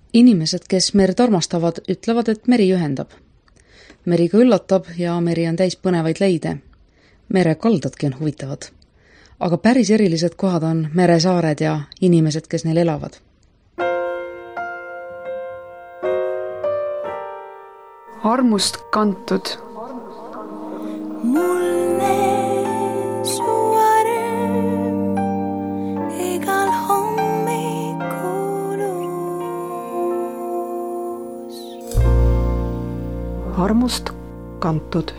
Inimesed, kes merd armastavad, ütlevad, et meri ühendab. Meri ka üllatab ja meri on täis põnevaid leide. Mere kaldadki on huvitavad. Aga päris erilised kohad on meresaared ja inimesed, kes neil elavad. Armust kantud. Mulle su arm igal hommikul uus. Armust kantud.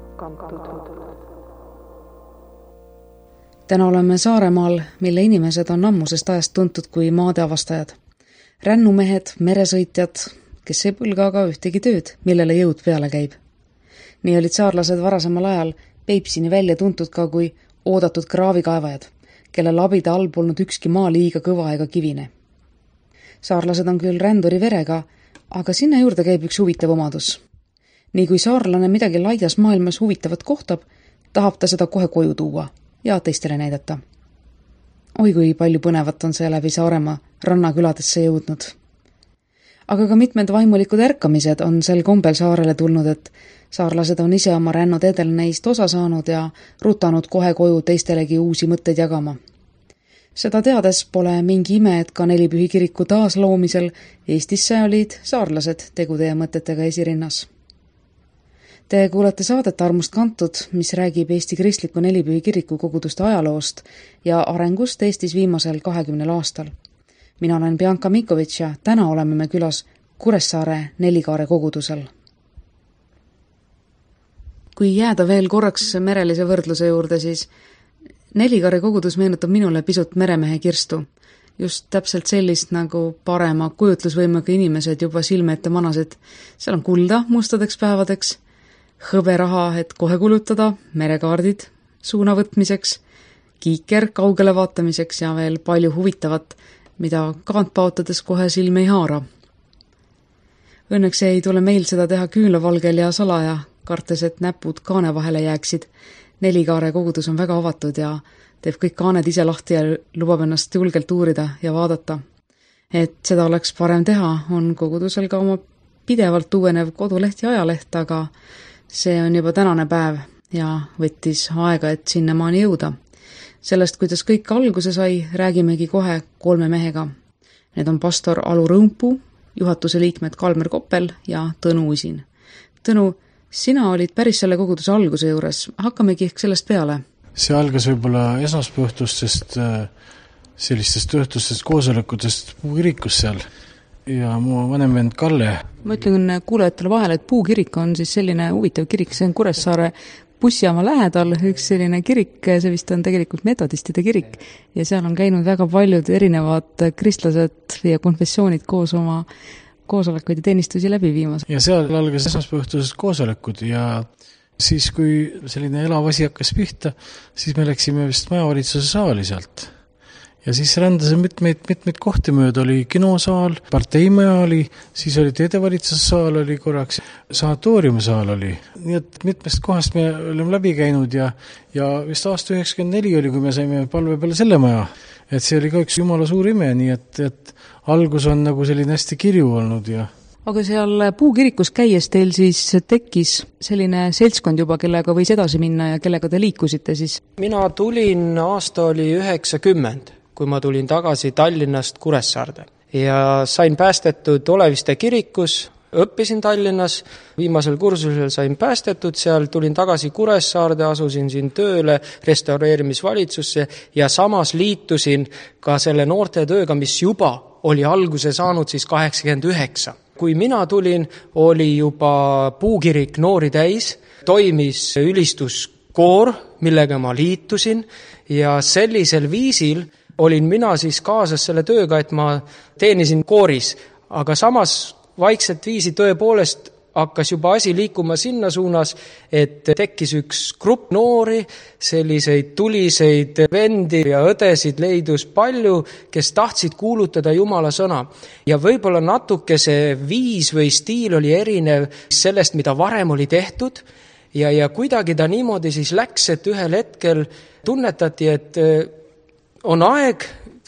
Täna oleme Saaremaal, mille inimesed on ammusest ajast tuntud kui maadeavastajad. Rännumehed, meresõitjad, kes ei põlga aga ühtegi tööd, millele jõud peale käib. Nii olid saarlased varasemal ajal Peipsini välja tuntud ka kui oodatud kraavikaevajad, kelle labide all polnud ükski maa liiga kõva ega kivine. Saarlased on küll ränduri verega, aga sinna juurde käib üks huvitav omadus. Nii kui saarlane midagi laias maailmas huvitavat kohtab, tahab ta seda kohe koju tuua ja teistele näidata. Oi kui palju põnevat on see läbi Saaremaa rannaküladesse jõudnud. Aga ka mitmed vaimulikud ärkamised on sel kombel saarele tulnud, et saarlased on ise oma rännuteedel neist osa saanud ja rutanud kohe koju teistelegi uusi mõtteid jagama. Seda teades pole mingi ime, et ka Nelipühi kiriku taasloomisel Eestisse olid saarlased tegude ja mõtetega esirinnas. Te kuulete saadet Armust kantud, mis räägib Eesti kristliku Nelipühi kiriku koguduste ajaloost ja arengust Eestis viimasel 20 aastal. Mina olen Bianca Mikovitš ja täna oleme me külas Kuressaare Nelikaare kogudusel. Kui jääda veel korraks merelise võrdluse juurde, siis Nelikaare kogudus meenutab minule pisut meremehe kirstu. Just täpselt sellist nagu parema kujutlusvõimega inimesed juba silme ette manasid. Seal on kulda mustadeks päevadeks, hõberaha, et kohe kulutada, merekaardid suuna võtmiseks, kiiker kaugele vaatamiseks ja veel palju huvitavat, mida kaantpaotades kohe silme ei haara. Õnneks ei tule meil seda teha küünlavalgel ja salaja, kartes, et näpud kaane vahele jääksid. Nelikaare kogudus on väga avatud ja teeb kõik kaaned ise lahti ja lubab ennast julgelt uurida ja vaadata. Et seda oleks parem teha, on kogudusel ka oma pidevalt uuenev koduleht ja ajaleht, aga see on juba tänane päev ja võttis aega, et sinnamaani jõuda. Sellest, kuidas kõik alguse sai, räägimegi kohe 3 mehega. Need on pastor Alu Rõmpuu, juhatuse liikmed Kalmer Koppel ja Tõnu Usin. Tõnu, sina olid päris selle koguduse alguse juures. Hakkamegi ehk sellest peale. See algas võib-olla esmaspäevaõhtustest sellistest õhtustest koosolekutest Puukirikus seal. Ja mu vanem vend Kalle. Ma ütlen kuulajatele vahele, et Puukirik on siis selline huvitav kirik, see on Kuressaare bussijaama lähedal, üks selline kirik, see vist on tegelikult metodistide kirik ja seal on käinud väga paljud erinevad kristlased ja konfessioonid koos oma koosolekuid ja teenistusi läbi viimas. Ja seal algas esmaspäevaõhtused koosolekud ja siis, kui selline elav asi hakkas pihta, siis me läksime vist majavalitsuse saali sealt. Ja siis rändas mitmeid kohti mööda, oli kinosaal, parteimaja oli, siis oli teedevalitsussaal oli korraks, sanatooriumisaal oli. Nii et mitmest kohast me oleme läbi käinud ja vist aasta 94 oli, kui me saime palve peale selle maja. Et see oli ka üks jumala suur ime, nii et algus on nagu selline hästi kirju olnud ja aga seal Puukirikus käies teil siis tekkis selline seltskond juba, kellega võis edasi minna ja kellega te liikusite siis? Mina tulin, aasta oli 90, kui ma tulin tagasi Tallinnast Kuressaarde. Ja sain päästetud Oleviste kirikus, õppisin Tallinnas, viimasel kursusel sain päästetud, seal tulin tagasi Kuressaarde, asusin siin tööle restaureerimisvalitsusse ja samas liitusin ka selle noorte tööga, mis juba oli alguse saanud siis 89. Kui mina tulin, oli juba Puukirik noori täis, toimis ülistuskoor, millega ma liitusin ja sellisel viisil olin mina siis kaasas selle tööga, et ma teenisin kooris, aga samas vaikselt viisi tõepoolest hakkas juba asi liikuma sinna suunas, et tekkis üks grupp noori, selliseid tuliseid vendi ja õdesid leidus palju, kes tahtsid kuulutada Jumala sõna. Ja võib-olla natuke see viis või stiil oli erinev sellest, mida varem oli tehtud ja kuidagi ta niimoodi siis läks, et ühel hetkel tunnetati, et on aeg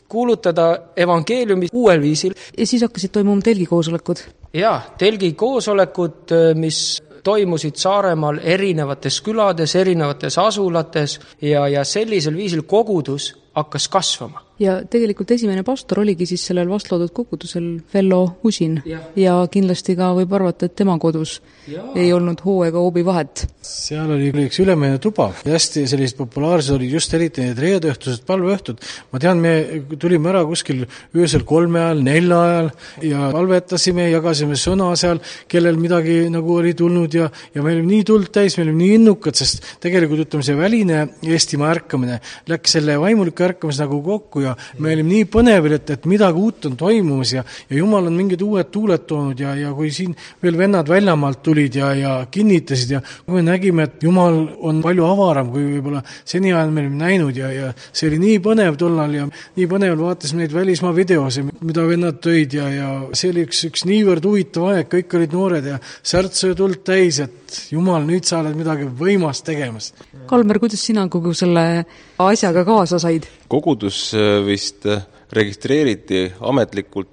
kuulutada evangeeliumi uuel viisil. Ja siis hakkasid toimuma telgikoosolekud? Jaa, telgikoosolekud, mis toimusid Saaremaal erinevates külades, erinevates asulates ja sellisel viisil kogudus hakkas kasvama. Ja tegelikult esimene pastor oligi siis sellel vastloodud kogudusel Vello Usin ja kindlasti ka võib arvata, et tema kodus ei olnud hoo ega hoobi vahet. Seal oli üks ülemeine tuba ja hästi sellised populaarsed olid just eriti need reedeõhtused, palveõhtud. Ma tean, me tulime ära kuskil öösel 3 ajal, 4 ajal ja palvetasime, jagasime sõna seal, kellel midagi nagu oli tulnud ja me olime nii tuld täis, me olime nii innukad, sest tegelikult ütleme see väline Eestimaa ärkamine läks selle vaimuliku ärkamise nagu kokku ja me olime nii põnevil, et midagi uut on toimumas ja Jumal on mingid uued tuuled toonud ja kui siin veel vennad väljamaalt tulid ja kinnitasid ja kui me nägime, et Jumal on palju avaram, kui võib-olla seni ajal me olime näinud ja see oli nii põnev tollal ja nii põnev vaatasime neid välismaa videose, mida vennad tõid ja see oli üks niivõrd huvitav aeg, kõik olid noored ja särts oli tuld täis, et Jumal, nüüd sa oled midagi võimast tegemas. Kalmer, kuidas sina kogu selle asjaga kaasa said? Kogudus vist registreeriti ametlikult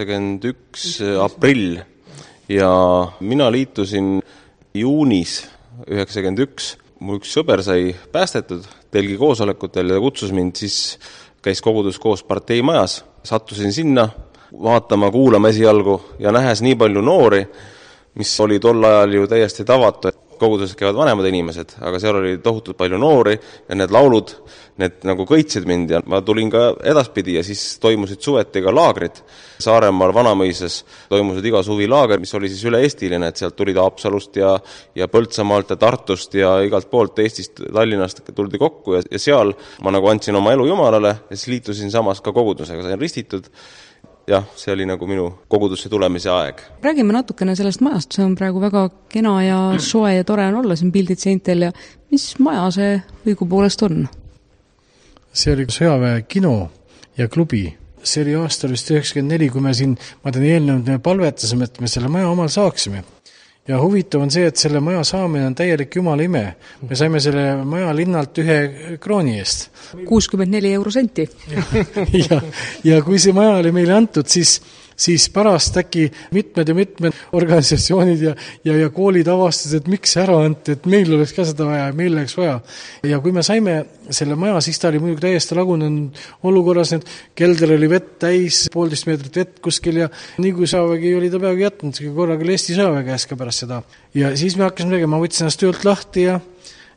91 aprill ja mina liitusin juunis 91. Mul üks sõber sai päästetud telgi koosolekutel ja kutsus mind, siis käis kogudus koos parteimajas. Sattusin sinna vaatama, kuulama esialgu ja nähes nii palju noori, mis oli tol ajal ju täiesti tavatu, et koguduses käivad vanemad inimesed, aga seal oli tohutult palju noori ja need laulud, need nagu kõitsid mind ja ma tulin ka edaspidi ja siis toimusid suveti ka laagrid. Saaremaal Vanamõisas toimusid iga suvi laager, mis oli siis üle-eestiline, et sealt tulid Haapsalust ja Põltsamaalt ja Tartust ja igalt poolt Eestist, Tallinnast tuldi kokku ja seal ma nagu andsin oma elu Jumalale ja siis liitusin samas ka kogudusega, sain ristitud. Jah, see oli nagu minu kogudusse tulemise aeg. Räägime natukene sellest majast, see on praegu väga kena ja soe ja tore on olla siin pildid seintel ja mis maja see õigupoolest on? See oli sõjaväe kino ja klubi. See oli aastal vist 94, kui me siin, ma tean eelnenud, me palvetasime, et me selle maja omal saaksime. Ja huvitav on see, et selle maja saamine on täielik Jumala ime. Me saime selle maja linnalt 1 krooni eest. 64 eurosenti. ja kui see maja oli meile antud, siis pärast äkki mitmed organisatsioonid ja koolid avastasid, et miks ära anti, et meil oleks ka seda vaja ja meil oleks vaja. Ja kui me saime selle maja, siis ta oli muidugi täiesti lagunenud olukorras, et kelder oli vett täis, 1,5 meetrit vett kuskil ja nii kui sõjavägi oli ta peagi jätnud, korraga Eesti sõjaväe käes ka pärast seda. Ja siis me hakkasime tegema, ma võtsin ennast töölt lahti ja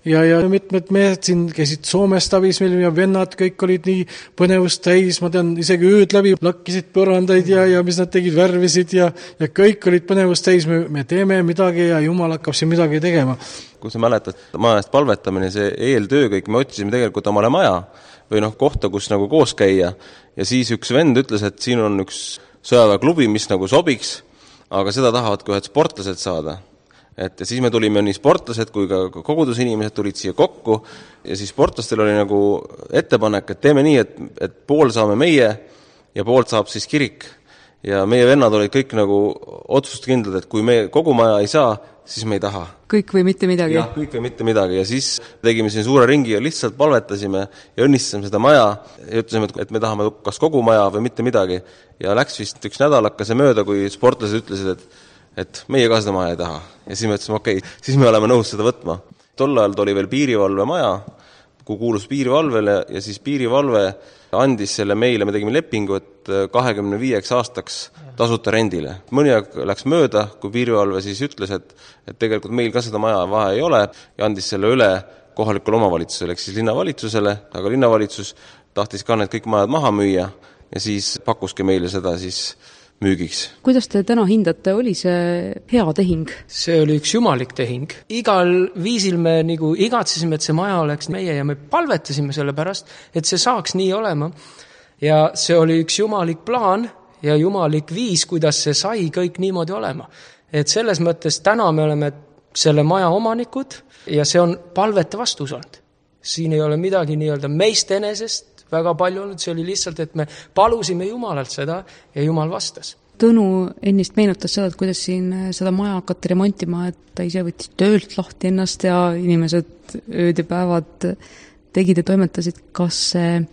mitmed mehed siin käisid Soomest abis meil ja vennad, kõik olid nii põnevust täis, ma tean, isegi ööd läbi lakkisid põrandaid ja mis nad tegid, värvisid ja kõik olid põnevust täis, me teeme midagi ja Jumal hakkab siin midagi tegema. Kui sa mäletad, maja eest palvetamine, see eeltöö kõik, me otsisime tegelikult omale maja või kohta, kus nagu koos käia ja siis üks vend ütles, et siin on üks sõjaväeklubi, mis nagu sobiks, aga seda tahavad ka ühed sportlased saada. Et siis me tulime nii sportlased kui ka kogudusinimesed tulid siia kokku ja siis sportlastel oli nagu ettepanek, et teeme nii, et pool saame meie ja poolt saab siis kirik. Ja meie vennad olid kõik nagu otsustukindlad, et kui me kogu maja ei saa, siis me ei taha. Kõik või mitte midagi? Jah, kõik või mitte midagi ja siis tegime siin suure ringi ja lihtsalt palvetasime ja õnnistasime seda maja ja ütlesime, et me tahame kas kogu maja või mitte midagi ja läks vist üks nädalakase mööda, kui sportlased ütlesid, et meie ka seda maja ei taha. Ja siis me ütlesime, okei, siis me oleme nõus seda võtma. Tol ajal oli veel piirivalve maja, kui kuulus piirivalvele ja siis piirivalve andis selle meile, me tegime lepingu, et 25 aastaks tasuta rendile. Mõni aeg läks mööda, kui piirivalve siis ütles, et tegelikult meil ka seda maja vahe ei ole ja andis selle üle kohalikule omavalitsusele, ehk siis linnavalitsusele, aga linnavalitsus tahtis ka need kõik majad maha müüa ja siis pakkuski meile seda siis müügiks. Kuidas te täna hindate, oli see hea tehing? See oli üks jumalik tehing. Igal viisil me nagu igatsesime, et see maja oleks meie ja me palvetasime selle pärast, et see saaks nii olema. Ja see oli üks jumalik plaan ja jumalik viis, kuidas see sai kõik niimoodi olema. Et selles mõttes täna me oleme selle maja omanikud ja see on palvete vastus olnud. Siin ei ole midagi nii-öelda meist enesest väga palju olnud, see oli lihtsalt, et me palusime Jumalalt seda ja Jumal vastas. Tõnu ennist meenutas seda, et kuidas siin seda maja hakati remontima, et ta ise võttis töölt lahti ennast ja inimesed ööd ja päevad tegid ja toimetasid. Kas see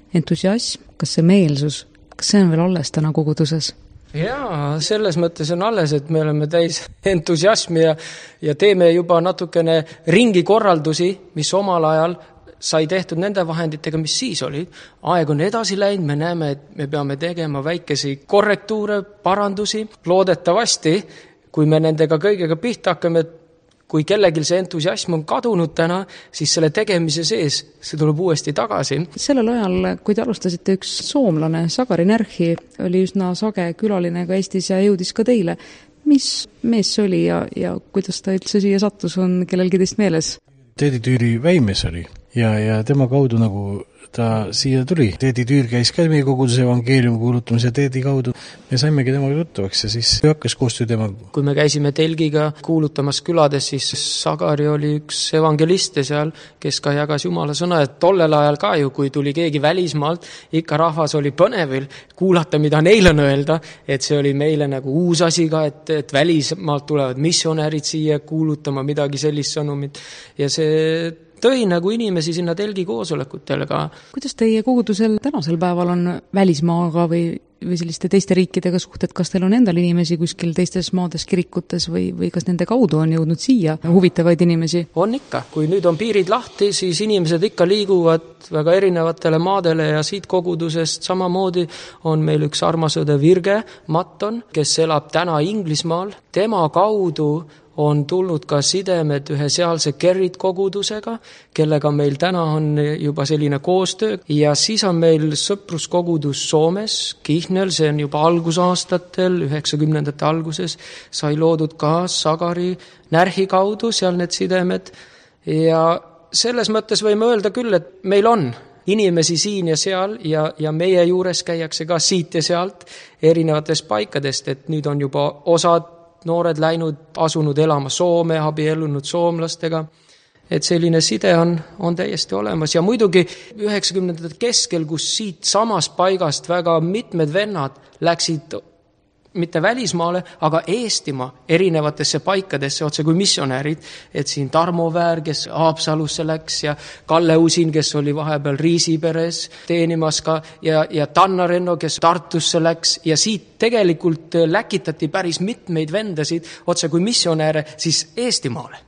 entusiasm, kas see meelsus, kas see on veel alles täna koguduses? Jaa, selles mõttes on alles, et me oleme täis entusiasmi ja teeme juba natukene ringikorraldusi, mis omal ajal sai tehtud nende vahenditega, mis siis olid. Aeg on edasi läinud, me näeme, et me peame tegema väikesi korrektuure, parandusi. Loodetavasti, kui me nendega kõigega pihta hakkame, kui kellelgi see entusiasm on kadunud täna, siis selle tegemise sees see tuleb uuesti tagasi. Sellel ajal, kui te alustasite, üks soomlane, Sakari Närhi, oli üsna sage külaline ka Eestis ja jõudis ka teile. Mis mees see oli ja kuidas ta üldse siia sattus, on kellelgi teist meeles? Teedi Tüüri väimes oli ja tema kaudu nagu ta siia tuli. Teedi Tüür käis ka meie koguduse evangeeliumi kuulutamise Teedi kaudu. Me saimegi temaga tuttavaks ja siis hakkas koostöö temaga. Kui me käisime telgiga kuulutamas külades, siis Sagari oli üks evangeliste seal, kes ka jagas Jumala sõna, et tollel ajal ka ju, kui tuli keegi välismaalt, ikka rahvas oli põnevil kuulata, mida neil on öelda, et see oli meile nagu uus asi ka, et välismaalt tulevad missionärid siia kuulutama midagi sellist sõnumit ja see tõi nagu inimesi sinna telgi koosolekutele ka. Kuidas teie kogudusel tänasel päeval on välismaaga või selliste teiste riikidega suhted, kas teil on endal inimesi kuskil teistes maades kirikutes või kas nende kaudu on jõudnud siia huvitavaid inimesi? On ikka. Kui nüüd on piirid lahti, siis inimesed ikka liiguvad väga erinevatele maadele ja siit kogudusest samamoodi on meil üks armas õde Virge Matton, kes elab täna Inglismaal. Tema kaudu on tulnud ka sidemed ühe sealse Kerrit kogudusega, kellega meil täna on juba selline koostöö ja siis on meil sõpruskogudus Soomes, Kihnel, see on juba algusaastatel, 90ndate alguses, sai loodud ka Sagari Närhi kaudu, seal need sidemed ja selles mõttes võime öelda küll, et meil on inimesi siin ja seal ja meie juures käiakse ka siit ja sealt erinevatest paikadest, et nüüd on juba osad noored läinud, asunud elama Soome, abiellunud soomlastega, et selline side on täiesti olemas ja muidugi 90ndate keskel, kus siit samast paigast väga mitmed vennad läksid mitte välismaale, aga Eestimaa erinevatesse paikadesse otse kui missionärid, et siin Tarmo Väär, kes Haapsalusse läks ja Kalle Usin, kes oli vahepeal Riisiperes teenimas ka ja Tanna Renno, kes Tartusse läks ja siit tegelikult läkitati päris mitmeid vendasid otse kui missionääre siis Eestimaale.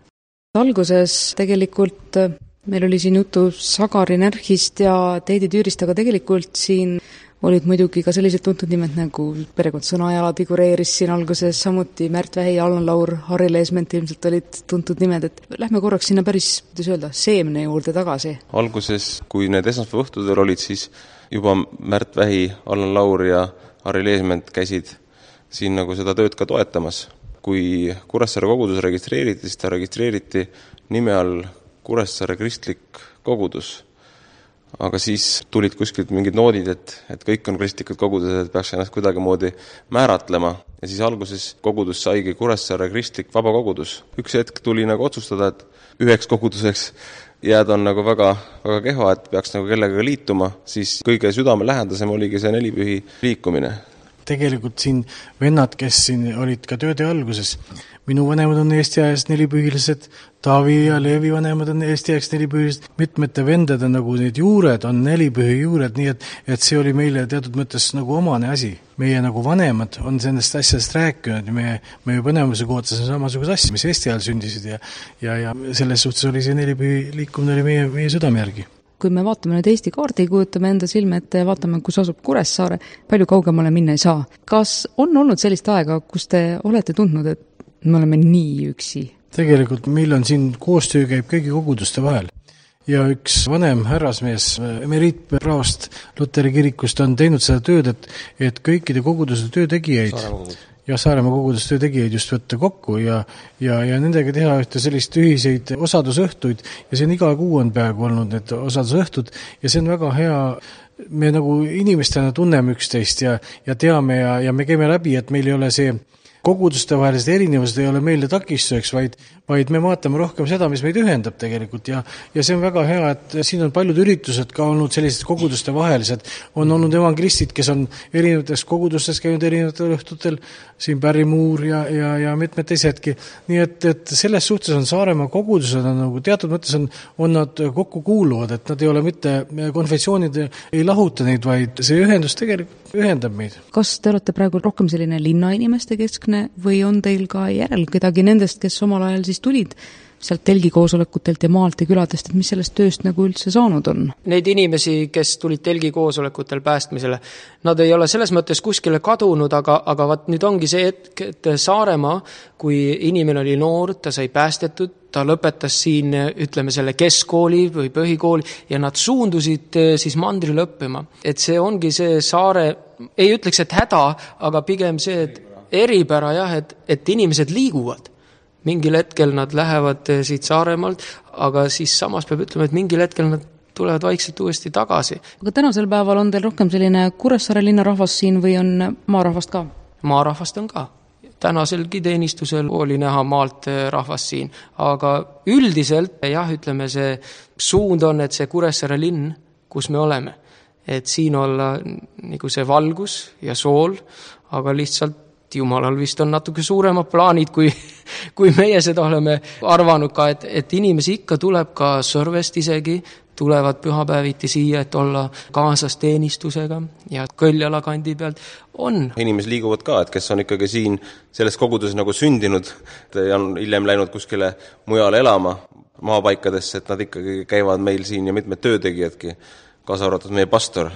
Alguses tegelikult meil oli siin jutu Sagari Närhist ja Teedi Tüürist, aga tegelikult siin olid muidugi ka sellised tuntud nimed nagu perekond Sõnajala figureeris siin alguses, samuti Märt Vähi, Allan Laur, Harri Leesment ilmselt olid tuntud nimed, et lähme korraks sinna päris, kuidas öelda, seemne juurde tagasi. Alguses, kui need esmaspäeva õhtudel olid, siis juba Märt Vähi, Allan Laur ja Harri Leesment käisid siin nagu seda tööd ka toetamas. Kui Kuressaare kogudus registreeriti, siis ta registreeriti nime all Kuressaare kristlik kogudus. Aga siis tulid kuskilt mingid noodid, et kõik on kristlikud kogudused, et peaks ennast kuidagi moodi määratlema. Ja siis alguses kogudus saigi Kuressaare kristlik vaba kogudus. Üks hetk tuli nagu otsustada, et üheks koguduseks jääda on nagu väga, väga kehva, et peaks nagu kellega liituma. Siis kõige südamelähendasem oligi see nelipühi liikumine. Tegelikult siin vennad, kes siin olid ka tööde alguses, minu vanemad on Eesti ajast nelipühilised, Taavi ja Leevi vanemad on Eesti ajast nelipühilised, mitmete vendade nagu need juured on nelipühi juured, nii et see oli meile teatud mõttes nagu omane asi. Meie nagu vanemad on sellest asjast rääkinud ja me põnevuse kohta see samasugused asja, mis Eesti ajal sündisid ja selles suhtes oli see nelipühi liikumine oli meie südame järgi. Kui me vaatame nüüd Eesti kaardi, kujutame enda silme ette ja vaatame, kus asub Kuressaare, palju kaugemale minna ei saa. Kas on olnud sellist aega, kus te olete tundnud, et me oleme nii üksi? Tegelikult meil on siin koostöö käib kõigi koguduste vahel. Ja üks vanem härrasmees, emeriitpraost Luteri kirikust on teinud seda tööd, et kõikide koguduste töötegijaid ja Saaremaa koguduse töötegijaid just võtta kokku ja nendega teha ühte sellist ühiseid osadusõhtuid ja see on iga kuu on peaaegu olnud need osadusõhtud ja see on väga hea, me nagu inimestena tunneme üksteist ja teame ja me käime läbi, et meil ei ole see koguduste vahelised erinevused ei ole meile takistuseks, vaid me vaatame rohkem seda, mis meid ühendab tegelikult ja see on väga hea, et siin on paljud üritused ka olnud sellised koguduste vahelised. On olnud evangelistid, kes on erinevates kogudustes käinud erinevatel õhtutel, siin Barry Moore ja mitmed teisedki. Nii et selles suhtes on Saaremaa kogudused on nagu teatud mõttes on nad kokku kuuluvad, et nad ei ole mitte konfessioonid ei lahuta neid, vaid see ühendus tegelikult ühendab meid. Kas te olete praegu rohkem selline linnainimeste keskne või on teil ka järel kedagi nendest, kes omal ajal siis tulid sealt telgikoosolekutelt ja maalt ja küladest, et mis sellest tööst nagu üldse saanud on? Neid inimesi, kes tulid telgikoosolekutel päästmisele, nad ei ole selles mõttes kuskile kadunud, aga vaat nüüd ongi see hetk, et Saaremaa, kui inimene oli noor, ta sai päästetud, ta lõpetas siin, ütleme, selle keskkooli või põhikooli ja nad suundusid siis mandrile õppima. Et see ongi see Saare, ei ütleks, et häda, aga pigem see, et eripära jah, et inimesed liiguvad. Mingil hetkel nad lähevad siit Saaremaalt, aga siis samas peab ütlema, et mingil hetkel nad tulevad vaikselt uuesti tagasi. Aga tänasel päeval on teil rohkem selline Kuressaare linnarahvas siin või on maarahvast ka? Maarahvast on ka. Tänaselgi teenistusel oli näha maalt rahvast siin, aga üldiselt jah, ütleme see suund on, et see Kuressaare linn, kus me oleme, et siin olla nagu see valgus ja sool, aga lihtsalt Jumalal vist on natuke suuremad plaanid, kui meie seda oleme arvanud ka, et inimesi ikka tuleb ka Sõrvest isegi, tulevad pühapäeviti siia, et olla kaasas teenistusega ja Kõljala kandi pealt on. Inimesed liiguvad ka, et kes on ikkagi siin selles koguduses nagu sündinud ja on hiljem läinud kuskile mujale elama maapaikadesse, et nad ikkagi käivad meil siin ja mitmed töötegijadki, kaasa arvatud meie pastor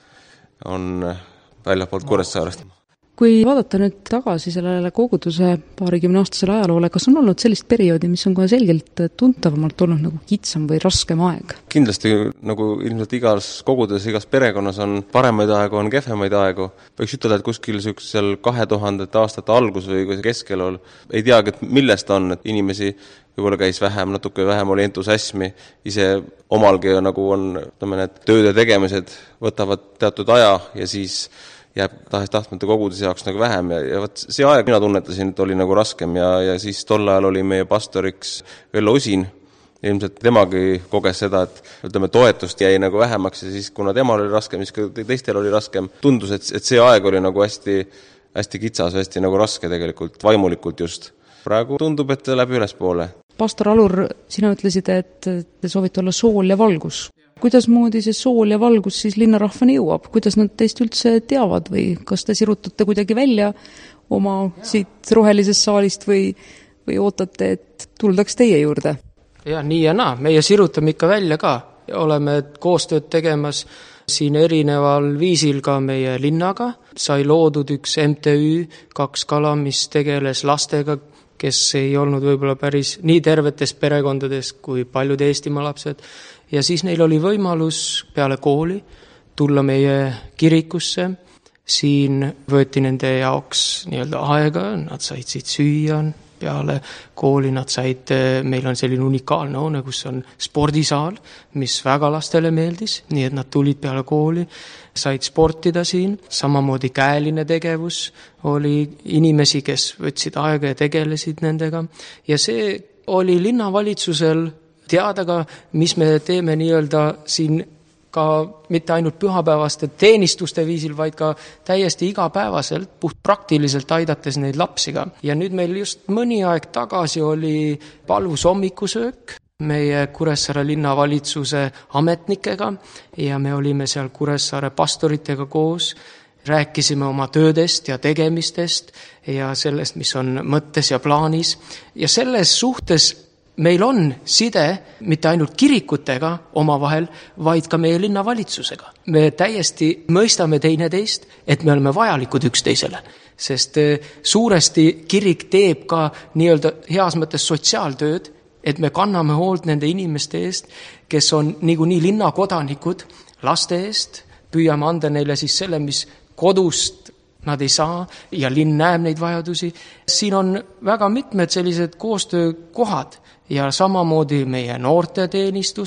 on väljapoolt Kuressaarest. Kui vaadata nüüd tagasi sellele koguduse 20 aastasele ajaloole, kas on olnud sellist perioodi, mis on kohe selgelt tuntavamalt olnud nagu kitsam või raskem aeg? Kindlasti nagu ilmselt igas koguduses, igas perekonnas on paremaid aegu, on kehvemaid aegu. Võiks ütelda, et kuskil seal 2000 aastate algus või keskel ei teagi, et millest on, et inimesi võib-olla käis natuke vähem oli entusiasmi, ise omalgi nagu on, need tööde tegemised võtavad teatud aja ja siis jääb tahtmata koguduse jaoks nagu vähem ja võt see aeg mina tunnetasin, et oli nagu raskem ja siis tol ajal oli meie pastoriks Vello Usin. Ilmselt temagi koges seda, et ütleme, toetust jäi nagu vähemaks ja siis kuna temal oli raskem, siis teistel oli raskem. Tundus, et see aeg oli nagu hästi kitsas, hästi nagu raske tegelikult, vaimulikult just. Praegu tundub, et läheb ülespoole. Pastor Alur, sina ütlesid, et te soovite olla sool ja valgus. Kuidas moodi see sool ja valgus siis linnarahvani jõuab? Kuidas nad teist üldse teavad või kas te sirutate kuidagi välja oma siit rohelisest saalist või ootate, et tuldaks teie juurde? Ja, nii ja naa. Meie sirutame ikka välja ka. Oleme koostööd tegemas siin erineval viisil ka meie linnaga. Sai loodud üks MTÜ, 2 kala, mis tegeles lastega, kes ei olnud võib-olla päris nii tervetes perekondades kui paljud Eestimaa lapsed. Ja siis neil oli võimalus peale kooli tulla meie kirikusse. Siin võeti nende jaoks nii-öelda aega, nad said siit süüa, peale kooli nad said, meil on selline unikaalne hoone, kus on spordisaal, mis väga lastele meeldis, nii et nad tulid peale kooli, said sportida siin, samamoodi käeline tegevus oli inimesi, kes võtsid aega ja tegelesid nendega ja see oli linnavalitsusel teada ka, mis me teeme nii-öelda siin ka mitte ainult pühapäevaste teenistuste viisil, vaid ka täiesti igapäevaselt, puht praktiliselt aidates neid lapsi ka. Ja nüüd meil just mõni aeg tagasi oli palvus hommikusöök meie Kuressaare linnavalitsuse ametnikega ja me olime seal Kuressaare pastoritega koos, rääkisime oma töödest ja tegemistest ja sellest, mis on mõttes ja plaanis ja selles suhtes meil on side mitte ainult kirikutega omavahel, vaid ka meie linnavalitsusega. Me täiesti mõistame teineteist, et me oleme vajalikud üksteisele, sest suuresti kirik teeb ka nii-öelda heas mõttes sotsiaaltööd, et me kanname hoolt nende inimeste eest, kes on niikuinii linnakodanikud, laste eest, püüame anda neile siis selle, mis kodust nad ei saa ja linn näeb neid vajadusi. Siin on väga mitmed sellised koostöökohad ja samamoodi meie noorteteenistused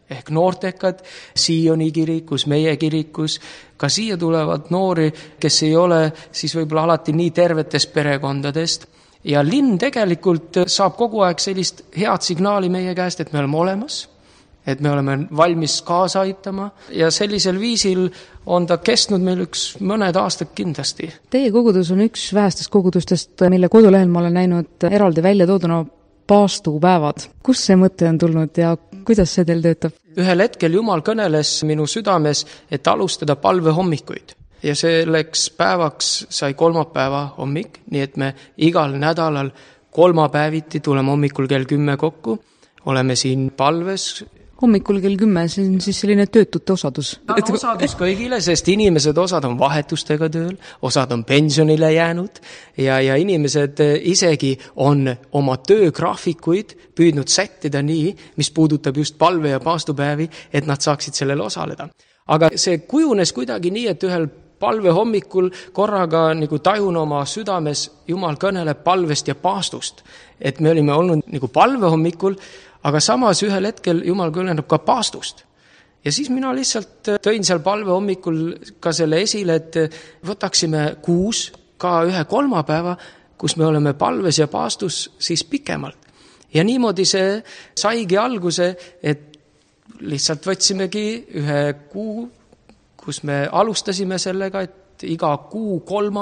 ehk noortekad Sioni kirikus, meie kirikus, ka siia tulevad noori, kes ei ole siis võib-olla alati nii tervetest perekondadest. Ja linn tegelikult saab kogu aeg sellist head signaali meie käest, et me oleme olemas, et me oleme valmis kaasa aitama ja sellisel viisil on ta kestnud meil mõned aastad kindlasti. Teie kogudus on üks vähestest kogudustest, mille kodulehel ma olen näinud eraldi välja tooduna paastupäevad. Kus see mõte on tulnud ja kuidas see teil töötab? Ühel hetkel Jumal kõneles minu südames, et alustada palvehommikuid. Ja selleks päevaks sai kolmapäeva hommik, nii et me igal nädalal kolmapäeviti tuleme hommikul kell 10 kokku, oleme siin palves. Hommikul kell 10, see on siis selline töötute osadus. Osadus kõigile, sest inimesed osad on vahetustega tööl, osad on pensionile jäänud ja inimesed isegi on oma töögraafikuid püüdnud sättida nii, mis puudutab just palve- ja paastupäevi, et nad saaksid sellel osaleda. Aga see kujunes kuidagi nii, et ühel palve hommikul korraga nagu tajun oma südames, Jumal kõneleb palvest ja paastust. Et me olime olnud nagu palve hommikul, aga samas ühel hetkel Jumal kõneleb ka paastust. Ja siis mina lihtsalt tõin seal palve hommikul ka selle esile, et võtaksime kuus ka ühe kolmapäeva, kus me oleme palves ja paastus siis pikemalt. Ja niimoodi see saigi alguse, et lihtsalt võtsimegi ühe kuu, kus me alustasime sellega, et iga kuu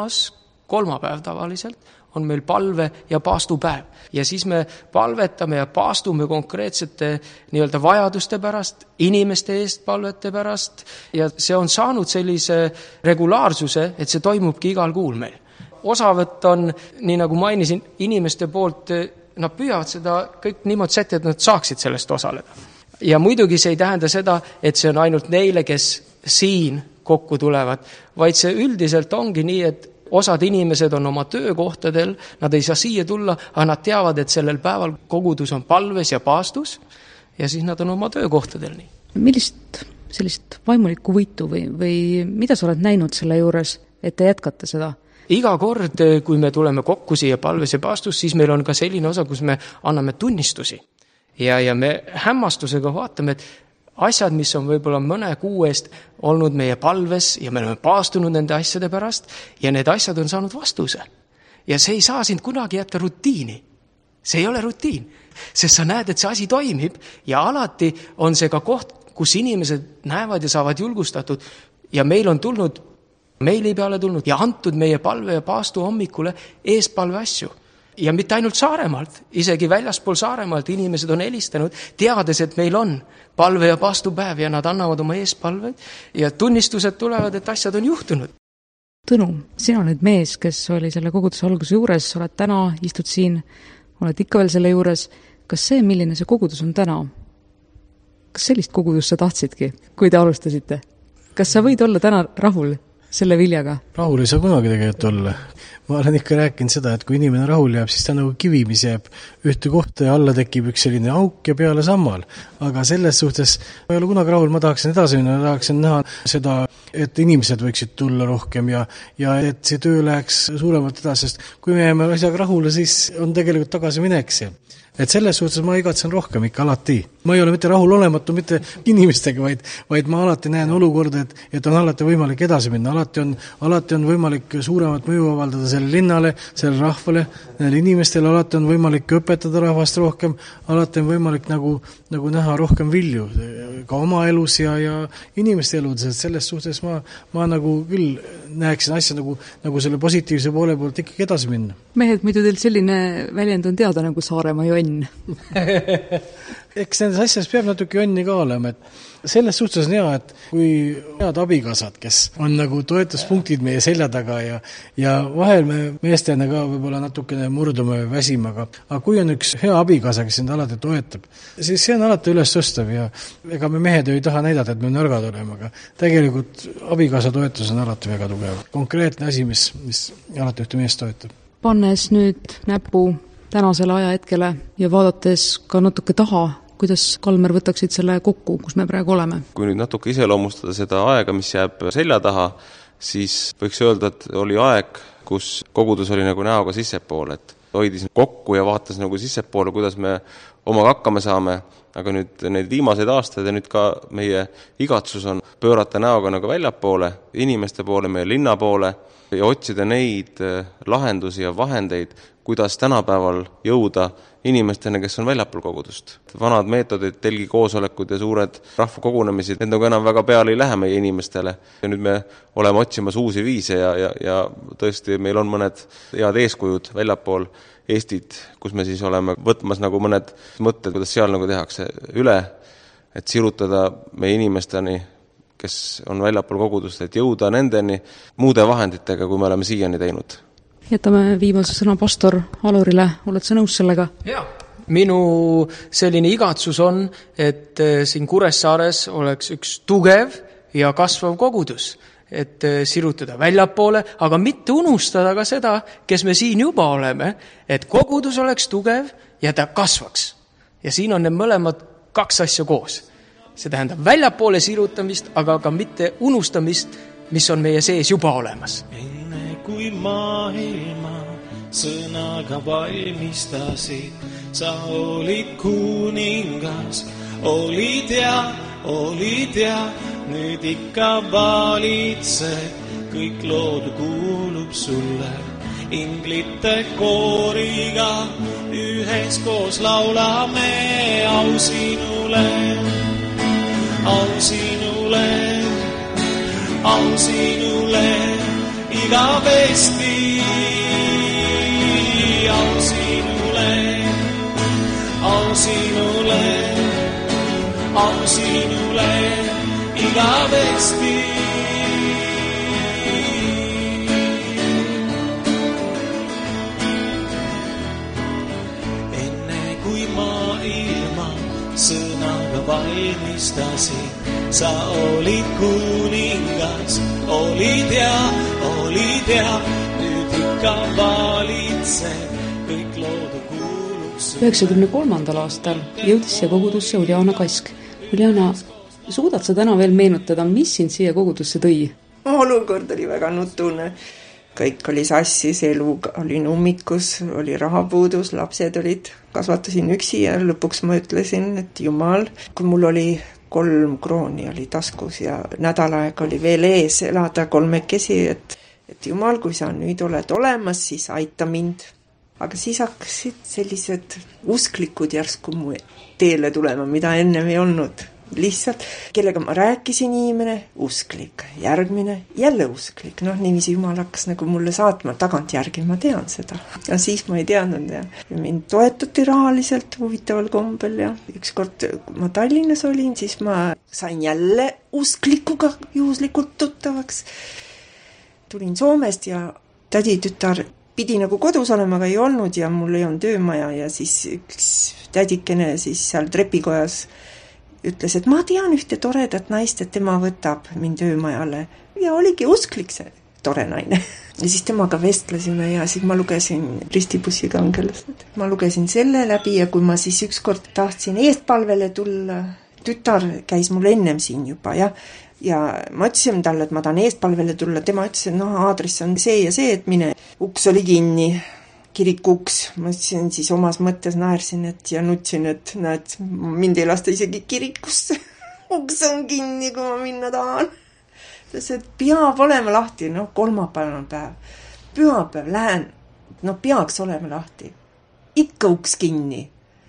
kolmapäev tavaliselt on meil palve- ja paastupäev. Ja siis me palvetame ja paastume konkreetsete nii-öelda vajaduste pärast, inimeste eest palvete pärast ja see on saanud sellise regulaarsuse, et see toimubki igal kuul meil. Osavõtt on, nii nagu mainisin, inimeste poolt, nad püüavad seda kõik niimoodi sätte, et nad saaksid sellest osaleda. Ja muidugi see ei tähenda seda, et see on ainult neile, kes siin kokku tulevad, vaid see üldiselt ongi nii, et osad inimesed on oma töökohtadel, nad ei saa siia tulla, aga nad teavad, et sellel päeval kogudus on palves ja paastus ja siis nad on oma töökohtadel nii. Millist sellist vaimulikku võitu või mida sa oled näinud selle juures, et te jätkate seda? Iga kord, kui me tuleme kokku siia palves ja paastus, siis meil on ka selline osa, kus me anname tunnistusi. Ja me hämmastusega vaatame, et asjad, mis on võib-olla mõne kuu eest olnud meie palves ja me oleme paastunud nende asjade pärast ja need asjad on saanud vastuse. Ja see ei saa sind kunagi jätta rutiini. See ei ole rutiin, sest sa näed, et see asi toimib ja alati on see ka koht, kus inimesed näevad ja saavad julgustatud ja meil on tulnud, meili peale tulnud ja antud meie palve ja paastu hommikule eespalve asju. Ja mitte ainult Saaremaalt, isegi väljaspool Saaremaalt inimesed on helistanud, teades, et meil on palve- ja paastupäev ja nad annavad oma eespalveid ja tunnistused tulevad, et asjad on juhtunud. Tõnu, sina oled mees, kes oli selle koguduse alguse juures, oled täna, istud siin, oled ikka veel selle juures. Kas see, milline see kogudus on täna? Kas sellist kogudust sa tahtsidki, kui te alustasite? Kas sa võid olla täna rahul selle viljaga? Rahul ei saa kunagi tegelikult olla. Ma olen ikka rääkinud seda, et kui inimene rahul jääb, siis ta nagu kivi, mis jääb ühte kohta ja alla tekib üks selline auk ja peale sammal. Aga selles suhtes ma ei ole kunagi rahul, ma tahaksin edasi minna, tahaksin näha seda, et inimesed võiksid tulla rohkem ja et see töö läheks suuremalt edasi, sest kui me jääme asjaga rahule, siis on tegelikult tagasi mineks. Et selles suhtes ma igatsen rohkem ikka alati. Ma ei ole mitte rahul olematu mitte inimestega, vaid ma alati näen olukorda, et on alati võimalik edasi minna. Alati on võimalik suuremat mõju avaldada selle linnale, selle rahvale, neile inimestele, alati on võimalik õpetada rahvast rohkem, alati on võimalik nagu näha rohkem vilju ka oma elus ja inimeste elus, et selles suhtes ma nagu küll näeksin asja nagu selle positiivse poole poolt ikkagi edasi minna. Mehed, muidu teil selline väljend on teada nagu Saaremaa jonn. Eks nendes asjades peab natuke jonni ka olema, et selles suhtes on hea, et kui head abikaasad, kes on nagu toetuspunktid meie selja taga ja vahel me meestena ka võib-olla natukene murdume või väsime, aga kui on üks hea abikaasa, kes sind alati toetab, siis see on alati üles tõstav ja ega me mehed ei taha näidata, et me nõrgad oleme, aga tegelikult abikaasa toetus on alati väga tugev. Konkreetne asi, mis alati ühte meest toetab. Pannes nüüd näpu tänasele ajahetkele ja vaadates ka natuke taha, kuidas Kalmer võtaksid selle kokku, kus me praegu oleme? Kui nüüd natuke iseloomustada seda aega, mis jääb selja taha, siis võiks öelda, et oli aeg, kus kogudus oli nagu näoga sissepoole, et hoidis kokku ja vaatas nagu sissepoole, kuidas me omaga hakkama saame, aga nüüd need viimased aastad ja nüüd ka meie igatsus on pöörata näoga nagu väljapoole, inimeste poole, meie linna poole ja otsida neid lahendusi ja vahendeid, kuidas tänapäeval jõuda inimestena, kes on väljapool kogudust. Vanad meetodid, telgikoosolekud ja suured rahvakogunemised, need nagu enam väga peale ei lähe meie inimestele. Ja nüüd me oleme otsimas uusi viise ja tõesti meil on mõned head eeskujud väljapool Eestit, kus me siis oleme võtmas nagu mõned mõtted, kuidas seal nagu tehakse üle, et sirutada meie inimesteni, kes on väljapool kogudust, et jõuda nendeni muude vahenditega, kui me oleme siiani teinud. Jätame viimase sõna pastor Alurile. Oled sa nõus sellega? Jaa. Minu selline igatsus on, et siin Kuressaares oleks üks tugev ja kasvav kogudus, et sirutada väljapoole, aga mitte unustada ka seda, kes me siin juba oleme, et kogudus oleks tugev ja ta kasvaks. Ja siin on need mõlemad kaks asja koos. See tähendab väljapoole sirutamist, aga ka mitte unustamist, mis on meie sees juba olemas. Enne kui maailma sõnaga valmistasid, sa olid kuningas, olid ja nüüd ikka valitsed, kõik lood kuulub sulle. Inglite kooriga üheskoos laulame au sinule, au sinule, au sinule igavesti, au sinule, au sinule, au sinule igavesti. Enne kui maailma sõnaga valmistasid, sa olid kuningas, olid ja nüüd ikka valitsed, kõik loodu kuulub sulle. 93. aastal jõudis siia kogudusse Uljana Kask. Uljana, suudad sa täna veel meenutada, mis sind siia kogudusse tõi? Olukord oli väga nutune. Kõik oli sassis, elu olin ummikus, oli rahapuudus, lapsed olid, kasvatasin üksi ja lõpuks ma ütlesin, et jumal, kui mul oli 3 krooni oli taskus ja nädal aega oli veel ees elada kolmekesi, et jumal, kui sa nüüd oled olemas, siis aita mind. Aga siis hakkasid sellised usklikud järsku mu teele tulema, mida ennem ei olnud. Lihtsalt, kellega ma rääkisin inimene, usklik, järgmine, jälle usklik. Niiviisi jumal hakkas nagu mulle saatma tagant järgi, ma tean seda. Ja siis ma ei teadnud ja mind toetati rahaliselt huvitaval kombel ja ükskord, kui ma Tallinnas olin, siis ma sain jälle usklikuga juhuslikult tuttavaks. Tulin Soomest ja tädi tütar pidi nagu kodus olema, aga ei olnud ja mul ei olnud töömaja ja siis üks tädikene siis seal trepikojas ütles, et ma tean ühte toredat naist, et tema võtab mind töömajale. Ja oligi usklik see tore naine. Ja siis temaga vestlesime ja siis ma lugesin Ristibussi kangelased. Ma lugesin selle läbi ja kui ma siis ükskord tahtsin eestpalvele tulla, tütar käis mul ennem siin juba ja ma ütlesin talle, et ma tahan eestpalvele tulla. Tema ütles, et aadress on see ja see, et mine. Uks oli kinni. Kirikuks. Ma ütlesin siis omas mõttes naersin ja nutsin, et näed, mind ei lasta isegi kirikusse. Uks on kinni, kui ma minna tahan. See peab olema lahti, kolmapäev on päev. Pühapäev lähen, peaks olema lahti. Ikka uks kinni.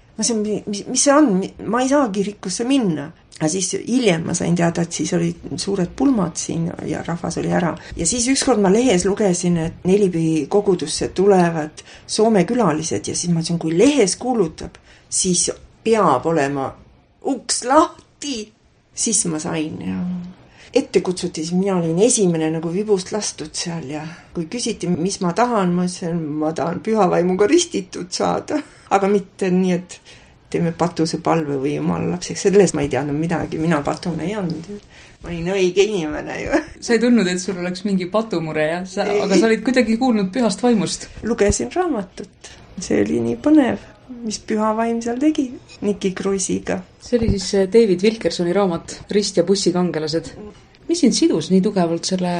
Mis see on? Ma ei saa kirikusse minna. Ja siis hiljem ma sain teada, et siis olid suured pulmad siin ja rahvas oli ära. Ja siis ükskord ma lehes lugesin, et Nelipühi kogudusse tulevad Soome külalised ja siis ma ütlesin, kui lehes kuulutab, siis peab olema uks lahti. Siis ma sain ja ette kutsuti, siis mina olin esimene nagu vibust lastud seal ja kui küsiti, mis ma tahan, ma ütlesin, ma tahan pühavaimuga ristitud saada, aga mitte nii, et teeme patuse palve või jumala lapseks. Sellest ma ei teadnud midagi, mina patuna ei olnud. Ma olin õige inimene ju. Sa ei tundnud, et sul oleks mingi patumure, aga sa olid kuidagi kuulnud pühast vaimust. Lugesin raamatut. See oli nii põnev, mis püha vaim seal tegi Niki Kruisiga. See oli siis David Wilkersoni raamat Rist ja bussi kangelased. Mis sind sidus nii tugevalt selle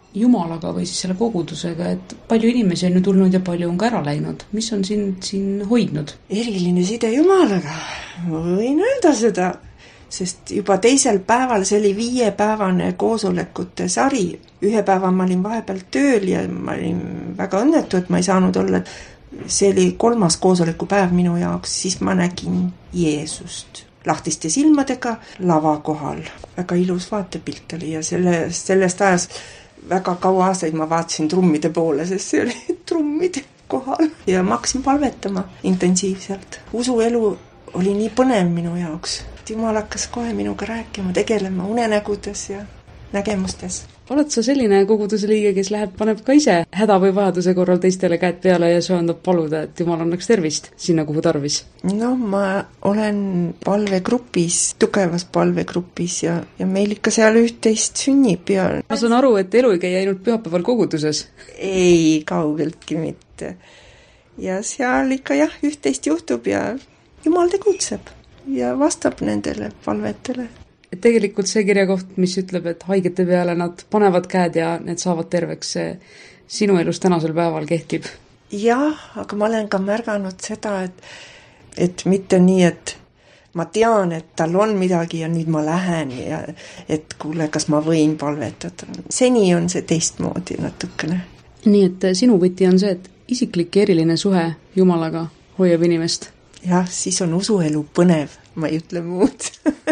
Jumalaga või siis selle kogudusega, et palju inimesi on ju tulnud ja palju on ka ära läinud. Mis on siin hoidnud? Eriline side Jumalaga, ma võin öelda seda, sest juba teisel päeval, see oli 5-päevane koosolekute sari. 1 päeva ma olin vahepeal tööl ja ma olin väga õnnetu, et ma ei saanud olla. See oli 3. koosolekupäev minu jaoks, siis ma nägin Jeesust lahtiste silmadega lava kohal. Väga ilus vaatepilt oli ja sellest ajast väga kaua aastaid ma vaatasin trummide poole, sest see oli trummide kohal ja ma hakkasin palvetama intensiivselt. Usuelu oli nii põnev minu jaoks. Jumal hakkas kohe minuga rääkima, tegelema unenägudes ja nägemustes. Oled sa selline koguduse liige, kes läheb, paneb ka ise häda või vajaduse korral teistele käed peale ja söandab paluda, et Jumal annaks tervist sinna, kuhu tarvis? No ma olen palvegrupis, tugevas palvegrupis ja meil ikka seal üht-teist sünnib ja... Ma saan aru, et elu ei käi ainult pühapäeval koguduses? Ei, kaugeltki mitte. Ja seal ikka üht-teist juhtub ja Jumal tegutseb ja vastab nendele palvetele. Et tegelikult see kirjakoht, mis ütleb, et haigete peale nad panevad käed ja need saavad terveks, see sinu elus tänasel päeval kehtib? Jah, aga ma olen ka märganud seda, et mitte nii, et ma tean, et tal on midagi ja nüüd ma lähen ja et kuule, kas ma võin palvetada. Seni on see teistmoodi natukene. Nii, et sinu võti on see, et isiklik ja eriline suhe Jumalaga hoiab inimest? Jah, siis on usuelu põnev, ma ei ütle muud.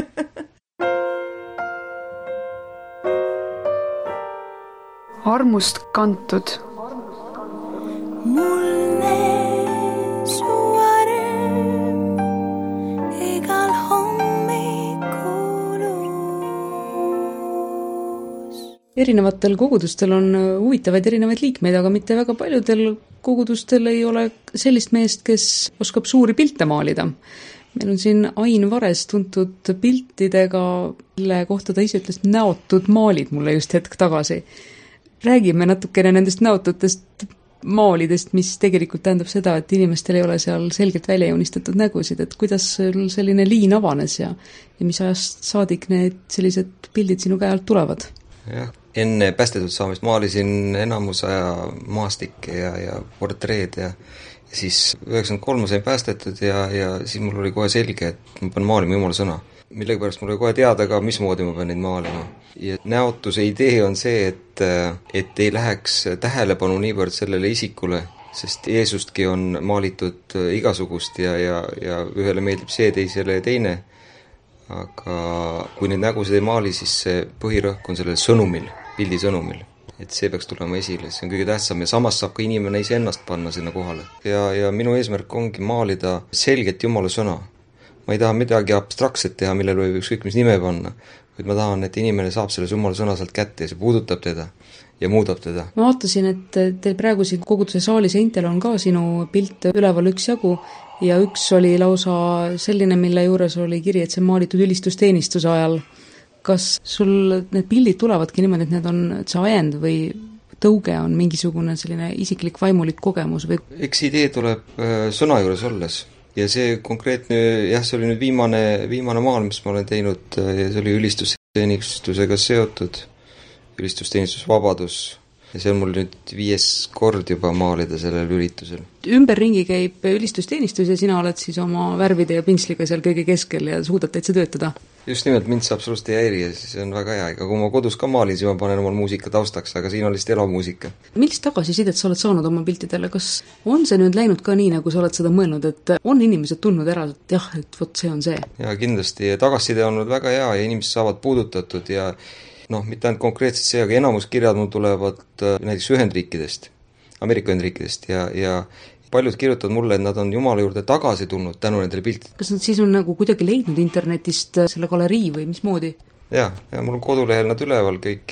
Armust kantud. Mulle su arm igal hommikul uus. Erinevatel kogudustel on huvitavaid erinevaid liikmeid, aga mitte väga paljudel kogudustel ei ole sellist meest, kes oskab suuri pilte maalida. Meil on siin Ain Vares tuntud piltidega, mille kohta ta ise ütles näotud maalid mulle just hetk tagasi. Räägime natukene nendest näotutest maalidest, mis tegelikult tähendab seda, et inimestel ei ole seal selgelt välja joonistatud nägusid, et kuidas selline liin avanes ja mis ajast saadik need sellised pildid sinu käe alt tulevad? Jah, enne päästetud saamist maalisin enamus aja maastikke ja portreed ja siis 93 sain päästetud ja siis mul oli kohe selge, et ma pean maalima Jumala sõna. Millegipärast mul oli kohe teada ka, mismoodi ma pean neid maalima. Ja näotuse idee on see, et ei läheks tähelepanu niivõrd sellele isikule, sest Jeesustki on maalitud igasugust ja ühele meeldib see, teisele teine. Aga kui neid nägusid ei maali, siis see põhirõhk on sellel sõnumil, pildi sõnumil. Et see peaks tulema esile, see on kõige tähtsam ja samas saab ka inimene ise ennast panna sinna kohale. Ja minu eesmärk ongi maalida selget Jumala sõna. Ma ei taha midagi abstraktset teha, millele võib ükskõik mis nime panna, kuid ma tahan, et inimene saab selle Jumala sõna sealt kätte ja see puudutab teda ja muudab teda. Ma vaatasin, et teil praegu siin koguduse saali seintel on ka sinu pilt üleval üksjagu ja üks oli lausa selline, mille juures oli kiri, et see on maalitud ülistusteenistuse ajal. Kas sul need pildid tulevadki niimoodi, et need on see ajend või tõuge on mingisugune selline isiklik vaimulik kogemus? Või... Eks idee tuleb sõna juures olles. Ja see konkreetne, see oli nüüd viimane maal, mis ma olen teinud ja see oli ülistusteenistusega seotud, ülistusteenistusvabadus ja see on mul nüüd 5. kord juba maalida sellel üritusel. Ümberringi käib ülistusteenistus ja sina oled siis oma värvide ja pintsliga seal kõige keskel ja suudad täitsa töötada? Just nimelt, mind see absoluutselt ei häiri ja see on väga hea, ega kui ma kodus ka maalin, siis ma panen omal muusika taustaks, aga siin on lihtsalt elamuusika. Millist tagasisidet sa oled saanud oma piltidele? Kas on see nüüd läinud ka nii, nagu sa oled seda mõelnud, et on inimesed tundnud ära, et jah, et vot see on see? Jaa, kindlasti. Tagasiside on olnud väga hea ja inimesed saavad puudutatud ja mitte ainult konkreetselt see, aga enamus kirjad mul tulevad näiteks Ühendriikidest, Ameerika Ühendriikidest ja paljud kirjutavad mulle, et nad on Jumala juurde tagasi tulnud tänu nendele piltidele. Kas nad siis on nagu kuidagi leidnud internetist selle galerii või mismoodi? Ja mul on kodulehel nad üleval kõik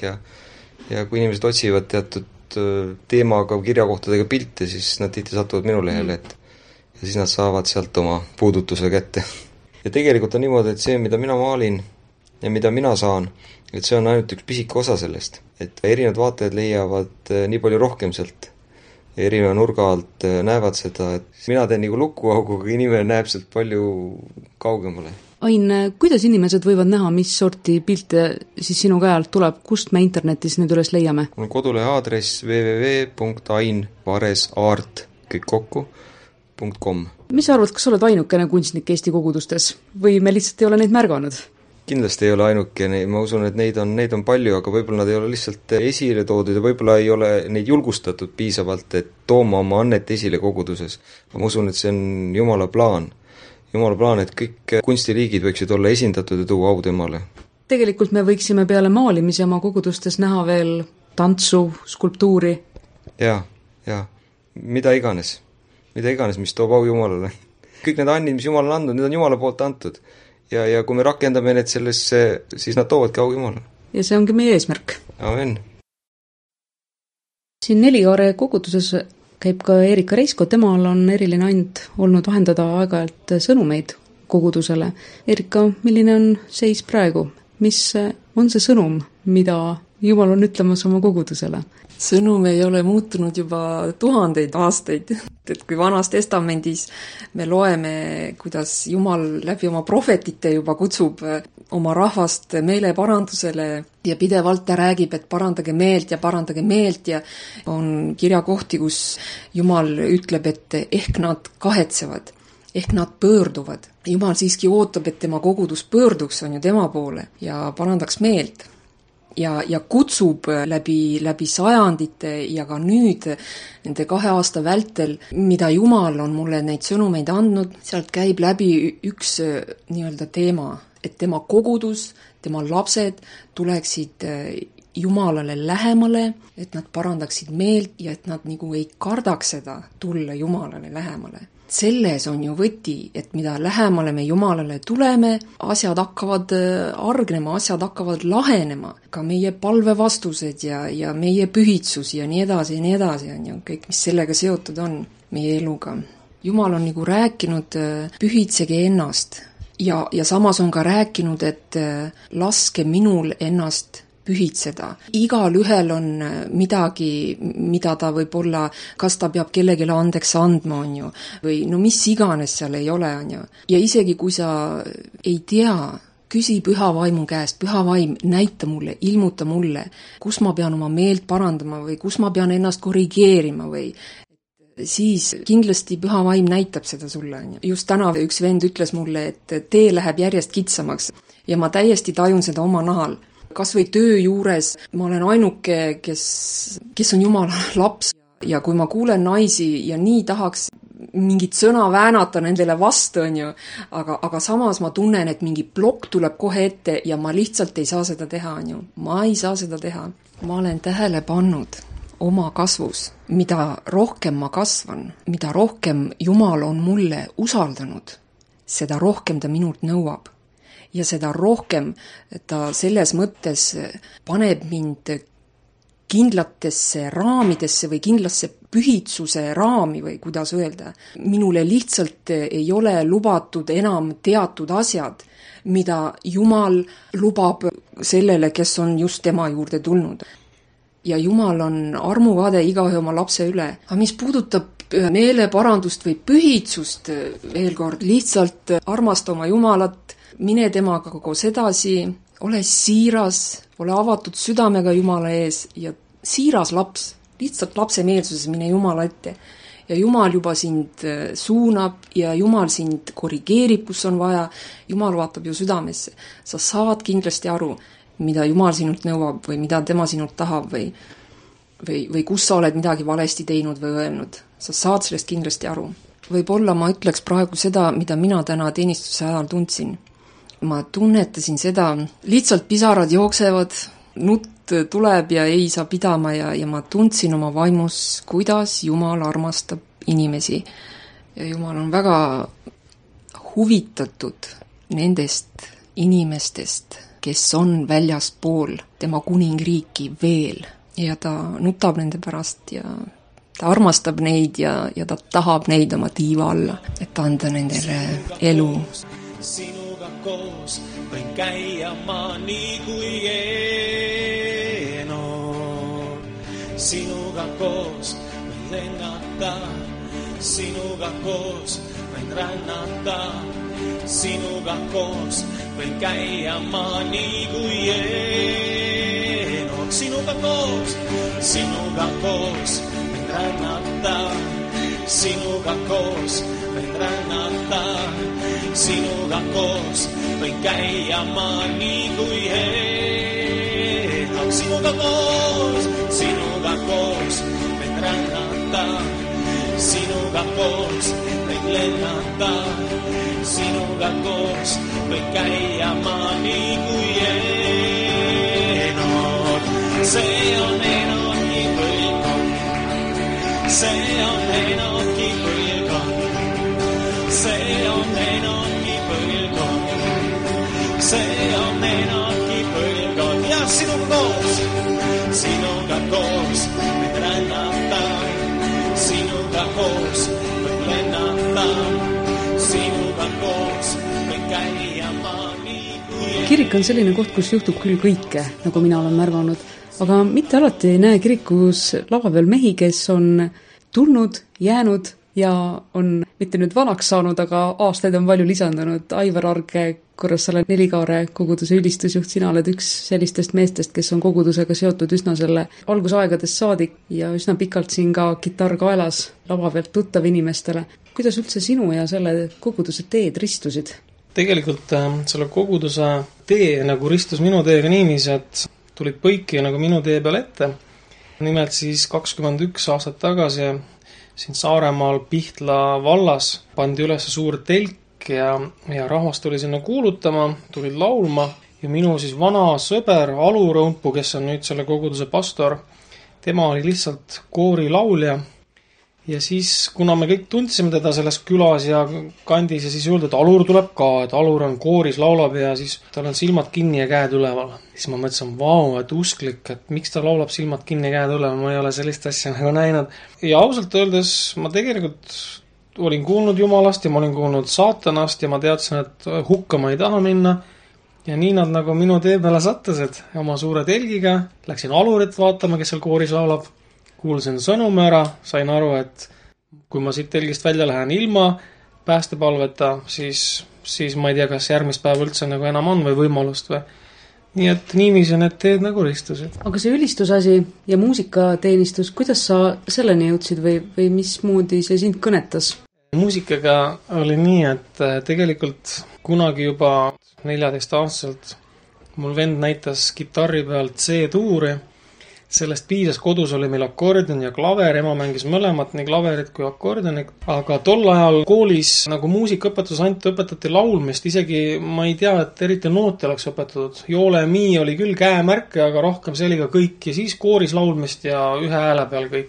ja kui inimesed otsivad teatud teemaga kirjakohtadega pilte, siis nad tihti satuvad minu lehele, ja siis nad saavad sealt oma puudutuse kätte. Ja tegelikult on niimoodi, et see, mida mina maalin ja mida mina saan, et see on ainult üks pisik osa sellest, et erinevad vaatajad leiavad nii palju rohkem sealt. Erineva nurga alt näevad seda, et mina teen nagu lukuaugu, aga inimene näeb sealt palju kaugemale. Ain, kuidas inimesed võivad näha, mis sorti pilte siis sinu käe alt tuleb, kust me internetis nüüd üles leiame? Mul kodulehe aadress www.ainvaresart kõik kokku.com. Mis sa arvad, kas oled ainukene kunstnik Eesti kogudustes või me lihtsalt ei ole neid märganud? Kindlasti ei ole ainukene, ma usun, et neid on palju, aga võib-olla nad ei ole lihtsalt esile toodud ja võib-olla ei ole neid julgustatud piisavalt, et tooma oma annet esile koguduses. Ma usun, et see on Jumala plaan. Jumala plaan, et kõik kunstiliigid võiksid olla esindatud ja tuua au temale. Tegelikult me võiksime peale maalimise oma kogudustes näha veel tantsu, skulptuuri. Ja, mida iganes, mis toob au Jumalale. Kõik need annid, mis Jumal on andnud, need on Jumala poolt antud. Ja kui me rakendame need sellesse, siis nad toovadki au Jumalale. Ja see ongi meie eesmärk. Amen. Siin Nelikaare koguduses käib ka Erika Reisko, temal on eriline and olnud vahendada aeg-ajalt sõnumeid kogudusele. Erika, milline on seis praegu? Mis on see sõnum, mida Jumal on ütlemas oma kogudusele? Sõnum ei ole muutunud juba 1000 aastaid. Et kui Vanas Testamendis me loeme, kuidas Jumal läbi oma prohvetite juba kutsub oma rahvast meeleparandusele ja pidevalt ta räägib, et parandage meelt ja on kirjakohti, kus Jumal ütleb, et ehk nad kahetsevad, ehk nad pöörduvad. Jumal siiski ootab, et tema kogudus pöörduks, on ju tema poole ja parandaks meelt. Ja kutsub läbi sajandite ja ka nüüd nende 2 aasta vältel, mida Jumal on mulle neid sõnumeid andnud, sealt käib läbi üks nii-öelda teema, et tema kogudus, tema lapsed tuleksid Jumalale lähemale, et nad parandaksid meelt ja et nad nagu ei kardaks seda tulla Jumalale lähemale. Selles on ju võti, et mida lähemale me Jumalale tuleme, asjad hakkavad argnema, asjad hakkavad lahenema. Ka meie palvevastused ja meie pühitsus ja nii edasi, on ju kõik, mis sellega seotud on meie eluga. Jumal on nagu rääkinud, pühitsege ennast ja samas on ka rääkinud, et laske minul ennast pühitseda. Igal ühel on midagi, mida ta võib olla, kas ta peab kellegile andeks andma, on ju, või no mis iganes seal ei ole, on ju. Ja isegi kui sa ei tea, küsi püha vaimu käest, püha vaim, näita mulle, ilmuta mulle, kus ma pean oma meelt parandama või kus ma pean ennast korrigeerima või siis kindlasti püha vaim näitab seda sulle. Just täna üks vend ütles mulle, et tee läheb järjest kitsamaks ja ma täiesti tajun seda oma nahal. Kas või töö juures ma olen ainuke, kes on Jumala laps ja kui ma kuulen naisi ja nii tahaks mingit sõna väänata nendele vastu, on ju, aga samas ma tunnen, et mingi plokk tuleb kohe ette ja ma lihtsalt ei saa seda teha, on ju. Ma ei saa seda teha. Ma olen tähele pannud oma kasvus, mida rohkem ma kasvan, mida rohkem Jumal on mulle usaldanud, seda rohkem ta minult nõuab. Ja seda rohkem ta selles mõttes paneb mind kindlatesse raamidesse või kindlasse pühitsuse raami või kuidas öelda. Minule lihtsalt ei ole lubatud enam teatud asjad, mida Jumal lubab sellele, kes on just tema juurde tulnud. Ja Jumal on armukade igaühe oma lapse üle. Aga mis puudutab meeleparandust või pühitsust, veel kord, lihtsalt armasta oma Jumalat, mine temaga koos edasi, ole siiras, ole avatud südamega Jumala ees ja siiras laps, lihtsalt lapse meelsuses mine Jumala ette. Ja Jumal juba sind suunab ja Jumal sind korrigeerib, kus on vaja, Jumal vaatab ju südamesse. Sa saad kindlasti aru, mida Jumal sinult nõuab või mida tema sinult tahab või kus sa oled midagi valesti teinud või öelnud. Sa saad sellest kindlasti aru. Võib-olla ma ütleks praegu seda, mida mina täna teenistuse ajal tundsin. Ma tunnetasin seda, lihtsalt pisarad jooksevad, nutt tuleb ja ei saa pidama ja ma tundsin oma vaimus, kuidas Jumal armastab inimesi. Ja Jumal on väga huvitatud nendest inimestest, kes on väljaspool tema kuningriiki veel. Ja ta nutab nende pärast ja ta armastab neid ja ta tahab neid oma tiiva alla, et anda nendele elu. Sinuga koos võin käia ma nii kui Eenok. Sinuga koos võin lennata, sinuga koos võin rännata, sinuga koos võin käia ma nii kui eenok. Sinuga koos võin rännata, sinuga koos võin rännata, sinuga koos võin käia ma nii kui eenok. Sinuga koos võin rännata, sinuga koos võin lennata, sinuga koos võin käia ma nii kui eenok. See on Enoki põlvkond, see on Enoki põlvkond, see on Enoki põlvkond, see on Enoki põlvkond. Ja sinuga koos võin rännata, sinuga koos võin lennata, sinuga koos võin käia ma nii kui... Kirik on selline koht, kus juhtub küll kõike, nagu mina olen märganud, aga mitte alati ei näe kirikus lava peal mehi, kes on tulnud, jäänud ja on mitte nüüd vanaks saanud, aga aastaid on palju lisandunud. Aivar Arge, Kuressaare Nelikaare koguduse ülistusjuht, sina oled üks sellistest meestest, kes on kogudusega seotud üsna selle algusaegadest saadik ja üsna pikalt siin ka kitarr kaelas lava pealt tuttav inimestele. Kuidas üldse sinu ja selle koguduse teed ristusid? Tegelikult selle koguduse tee nagu ristus minu teega niiviisi, et tulid põiki nagu minu tee peal ette. Nimelt siis 21 aastat tagasi siin Saaremaal Pihtla vallas pandi üles suur telk ja rahvas tuli sinna kuulutama, tulid laulma ja minu siis vana sõber Alu Rõunpu, kes on nüüd selle koguduse pastor, tema oli lihtsalt koorilaulja. Ja siis, kuna me kõik tundsime teda selles külas ja kandis ja siis öeldi, et Alur tuleb ka, et Alur on kooris, laulab ja siis tal on silmad kinni ja käed üleval. Siis ma mõtlesin, vau, et usklik, et miks ta laulab silmad kinni ja käed üleval, ma ei ole sellist asja nagu näinud. Ja ausalt öeldes ma tegelikult olin kuulnud Jumalast ja ma olin kuulnud saatanast ja ma teadsin, et hukka ma ei taha minna. Ja nii nad nagu minu tee peale sattusid oma suure telgiga, läksin Alurit vaatama, kes seal kooris laulab. Kuulsin sõnumi ära, sain aru, et kui ma siit telgist välja lähen ilma päästepalveta, siis ma ei tea, kas järgmist päeva üldse nagu enam on või võimalust või. Nii et niiviisi need teed nagu ristusid. Aga see ülistusasi ja muusikateenistus, kuidas sa selleni jõudsid või mismoodi see sind kõnetas? Muusikaga oli nii, et tegelikult kunagi juba 14-aastaselt mul vend näitas kitarri peal C-tuuri. Sellest piisas, kodus oli meil akordion ja klaver, ema mängis mõlemat, nii klaverit kui akordionit. Aga tol ajal koolis nagu muusikaõpetus ainult õpetati laulmist, isegi ma ei tea, et eriti noote oleks õpetatud. Joole mii oli küll käemärke, aga rohkem see oli ka kõik ja siis kooris laulmist ja ühe hääle peal kõik.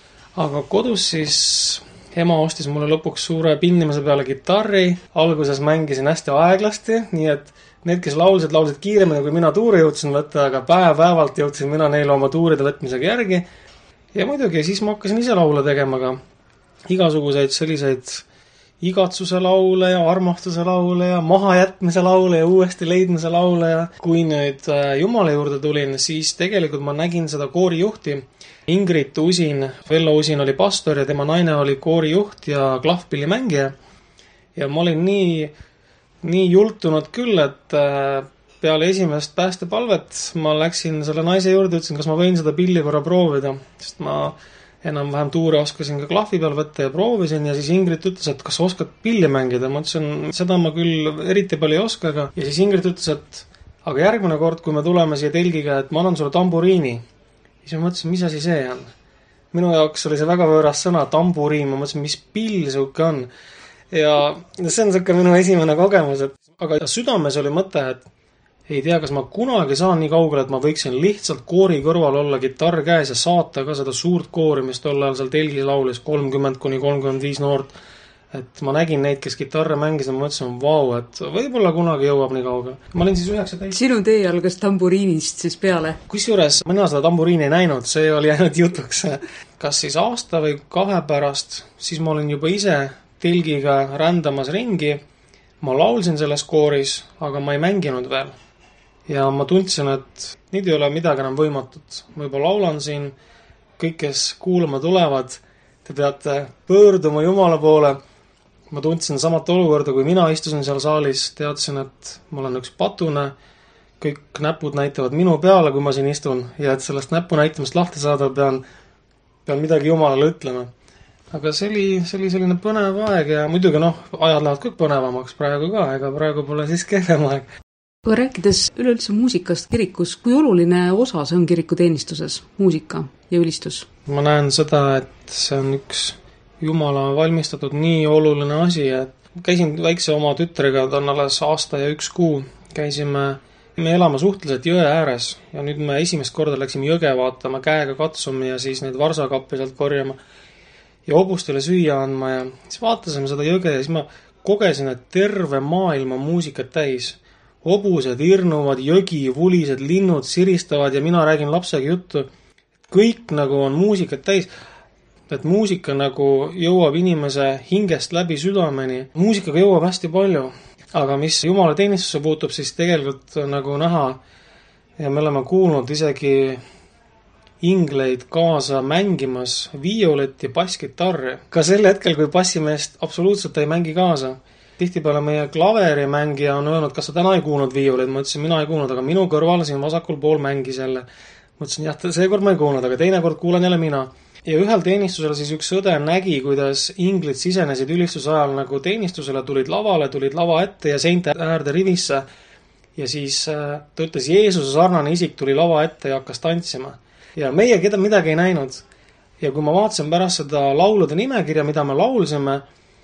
Aga kodus siis ema ostis mulle lõpuks suure pinnimise peale kitarri, alguses mängisin hästi aeglasti, nii et need, kes laulsid kiiremini, kui mina tuuri jõudsin võtta, aga päevalt jõudsin mina neile oma tuuride võtmisega järgi. Ja muidugi siis ma hakkasin ise laule tegema ka igasuguseid selliseid igatsuse laule ja armastuse laule ja mahajätmise laule ja uuesti leidmise laule. Ja kui nüüd Jumala juurde tulin, siis tegelikult ma nägin seda koorijuhti. Ingrid Usin, Vello Usin oli pastor ja tema naine oli koorijuht ja klahvpillimängija. Ja ma olin nii jultunud küll, et peale esimest päästepalvet ma läksin selle naise juurde, ütlesin, kas ma võin seda pilli korra proovida, sest ma enam-vähem tuure oskasin ka klahvi peal võtta ja proovisin ja siis Ingrid ütles, et kas sa oskad pilli mängida, ma ütlesin, seda ma küll eriti palju ei oska, ja siis Ingrid ütles, et aga järgmine kord, kui me tuleme siia telgiga, et ma annan sulle tamburiini. Siis ma mõtlesin, mis asi see on? Minu jaoks oli see väga võõras sõna, tamburiin, ma mõtlesin, mis pill suke on. Ja see on selline minu esimene kogemus, aga südames oli mõte, et ei tea, kas ma kunagi saan nii kaugele, et ma võiksin lihtsalt koori kõrval olla kitarr käes ja saata ka seda suurt koori, mis tol ajal seal telgis laulis 30-35 noort. Et ma nägin neid, kes kitarre mängis ja ma mõtlesin, vau, et võib-olla kunagi jõuab nii kaugele. Ma olin siis 19. Sinu tee algas tamburiinist siis peale? Kusjuures mina seda tamburiini ei näinud, see oli ainult jutuks. Kas siis aasta või 2 pärast, siis ma olin juba ise telgiga rändamas ringi. Ma laulsin selles kooris, aga ma ei mänginud veel. Ja ma tundsin, et nüüd ei ole midagi enam võimatut. Ma juba laulan siin, kõik, kes kuulama tulevad, te peate pöörduma Jumala poole. Ma tundsin samat olukorda, kui mina istusin seal saalis, teadsin, et ma olen üks patune, kõik näpud näitavad minu peale, kui ma siin istun, ja et sellest näpu näitamist lahti saada pean midagi Jumalale ütlema. Aga see oli selline põnev aeg ja muidugi ajad lähevad kõik põnevamaks praegu ka, ega praegu pole siis kehvem aeg. Kui rääkides üleüldse muusikast kirikus, kui oluline osa see on kirikuteenistuses, muusika ja ülistus? Ma näen seda, et see on üks Jumala valmistatud nii oluline asi, et käisin väikse oma tütrega, ta on alles aasta ja 1 kuu, me elame suhteliselt jõe ääres ja nüüd me esimest korda läksime jõge vaatama, käega katsuma ja siis neid varsakappe sealt korjama ja hobustele süüa andma ja siis vaatasime seda jõge ja siis ma kogesin, et terve maailm on muusikat täis. Hobused irnuvad, jõgi, vulised, linnud siristavad ja mina räägin lapsega juttu. Kõik nagu on muusikat täis. Et muusika nagu jõuab inimese hingest läbi südameni. Muusikaga jõuab hästi palju. Aga mis Jumala teenistusse puutub, siis tegelikult nagu näha ja me oleme kuulnud isegi ingleid kaasa mängimas viiolet ja basskitarri. Ka sel hetkel, kui bassimeest absoluutselt ei mängi kaasa. Tihtipeale meie klaverimängija on öelnud, kas sa täna ei kuulnud viioleid. Ma ütlesin, mina ei kuulnud, aga minu kõrval siin vasakul pool mängis jälle. Ma ütlesin, jah, seekord ma ei kuulnud, aga teine kord kuulan jälle mina. Ja ühel teenistusel siis üks õde nägi, kuidas inglid sisenesid ülistuse ajal nagu teenistusele, tulid lava ette ja seinte äärde rivisse. Ja siis ta ütles, Jeesuse sarnane isik tuli lava ette ja hakkas tantsima. Ja meie midagi ei näinud. Ja kui ma vaatasin pärast seda laulude nimekirja, mida me laulsime,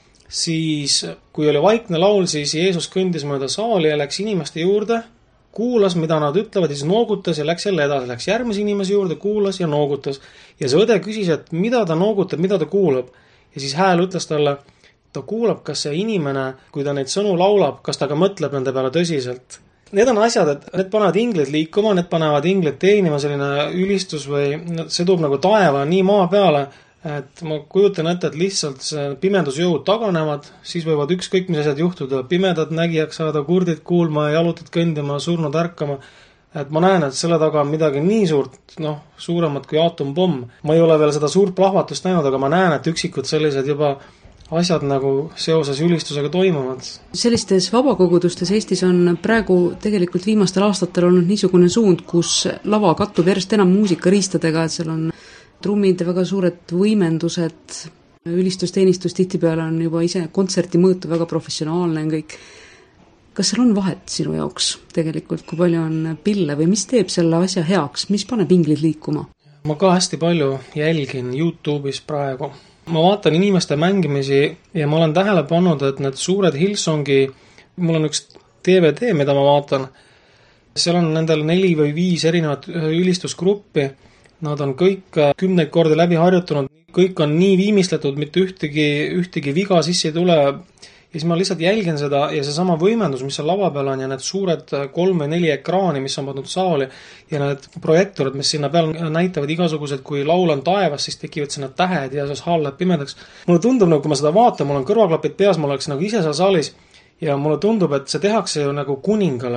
siis kui oli vaikne laul, siis Jeesus kõndis mööda saali ja läks inimeste juurde, kuulas, mida nad ütlevad ja siis noogutas ja läks jälle edasi, läks järgmise inimese juurde, kuulas ja noogutas. Ja see õde küsis, et mida ta noogutab, mida ta kuulab. Ja siis hääl ütles talle, ta kuulab, kas see inimene, kui ta neid sõnu laulab, kas ta ka mõtleb nende peale tõsiselt. Need on asjad, et need panevad inglid liikuma, need panevad inglid teenima, selline ülistus või see toob nagu taeva nii maa peale, et ma kujutan ette, et lihtsalt pimendusjõud taganevad, siis võivad ükskõik mis asjad juhtuda, pimedad nägijaks saada, kurdid kuulma, jalutad kõndima, surnud ärkama. Et ma näen, et selle taga on midagi nii suurt, suuremat kui aatompomm. Ma ei ole veel seda suurt plahvatust näinud, aga ma näen, et üksikud sellised juba asjad nagu seoses ülistusega toimuvad. Sellistes vabakogudustes Eestis on praegu tegelikult viimastel aastatel olnud niisugune suund, kus lava kattub järjest enam muusikariistadega, et seal on trummid, väga suured võimendused, ülistusteenistus tihtipeale on juba ise kontserti mõõtu väga professionaalne on kõik. Kas seal on vahet sinu jaoks tegelikult, kui palju on pille või mis teeb selle asja heaks, mis paneb inglid liikuma? Ma ka hästi palju jälgin YouTube'is praegu. Ma vaatan inimeste mängimisi ja ma olen tähele pannud, et need suured Hillsongi, mul on üks DVD, mida ma vaatan, seal on nendel 4 või 5 erinevat ülistusgruppi. Nad on kõik 10 korda läbi harjutunud, kõik on nii viimistletud, mitte ühtegi viga sisse ei tule. Ja siis ma lihtsalt jälgin seda ja see sama võimendus, mis seal lava peal on ja need suured 3 või 4 ekraani, mis on pandud saali ja need projektorid, mis sinna peal näitavad igasugused, kui laul on taevas, siis tekivad sinna tähed ja siis haal läheb pimedaks. Mulle tundub, nagu kui ma seda vaatan, mul on kõrvaklapid peas, ma oleks nagu ise seal saalis ja mulle tundub, et see tehakse ju nagu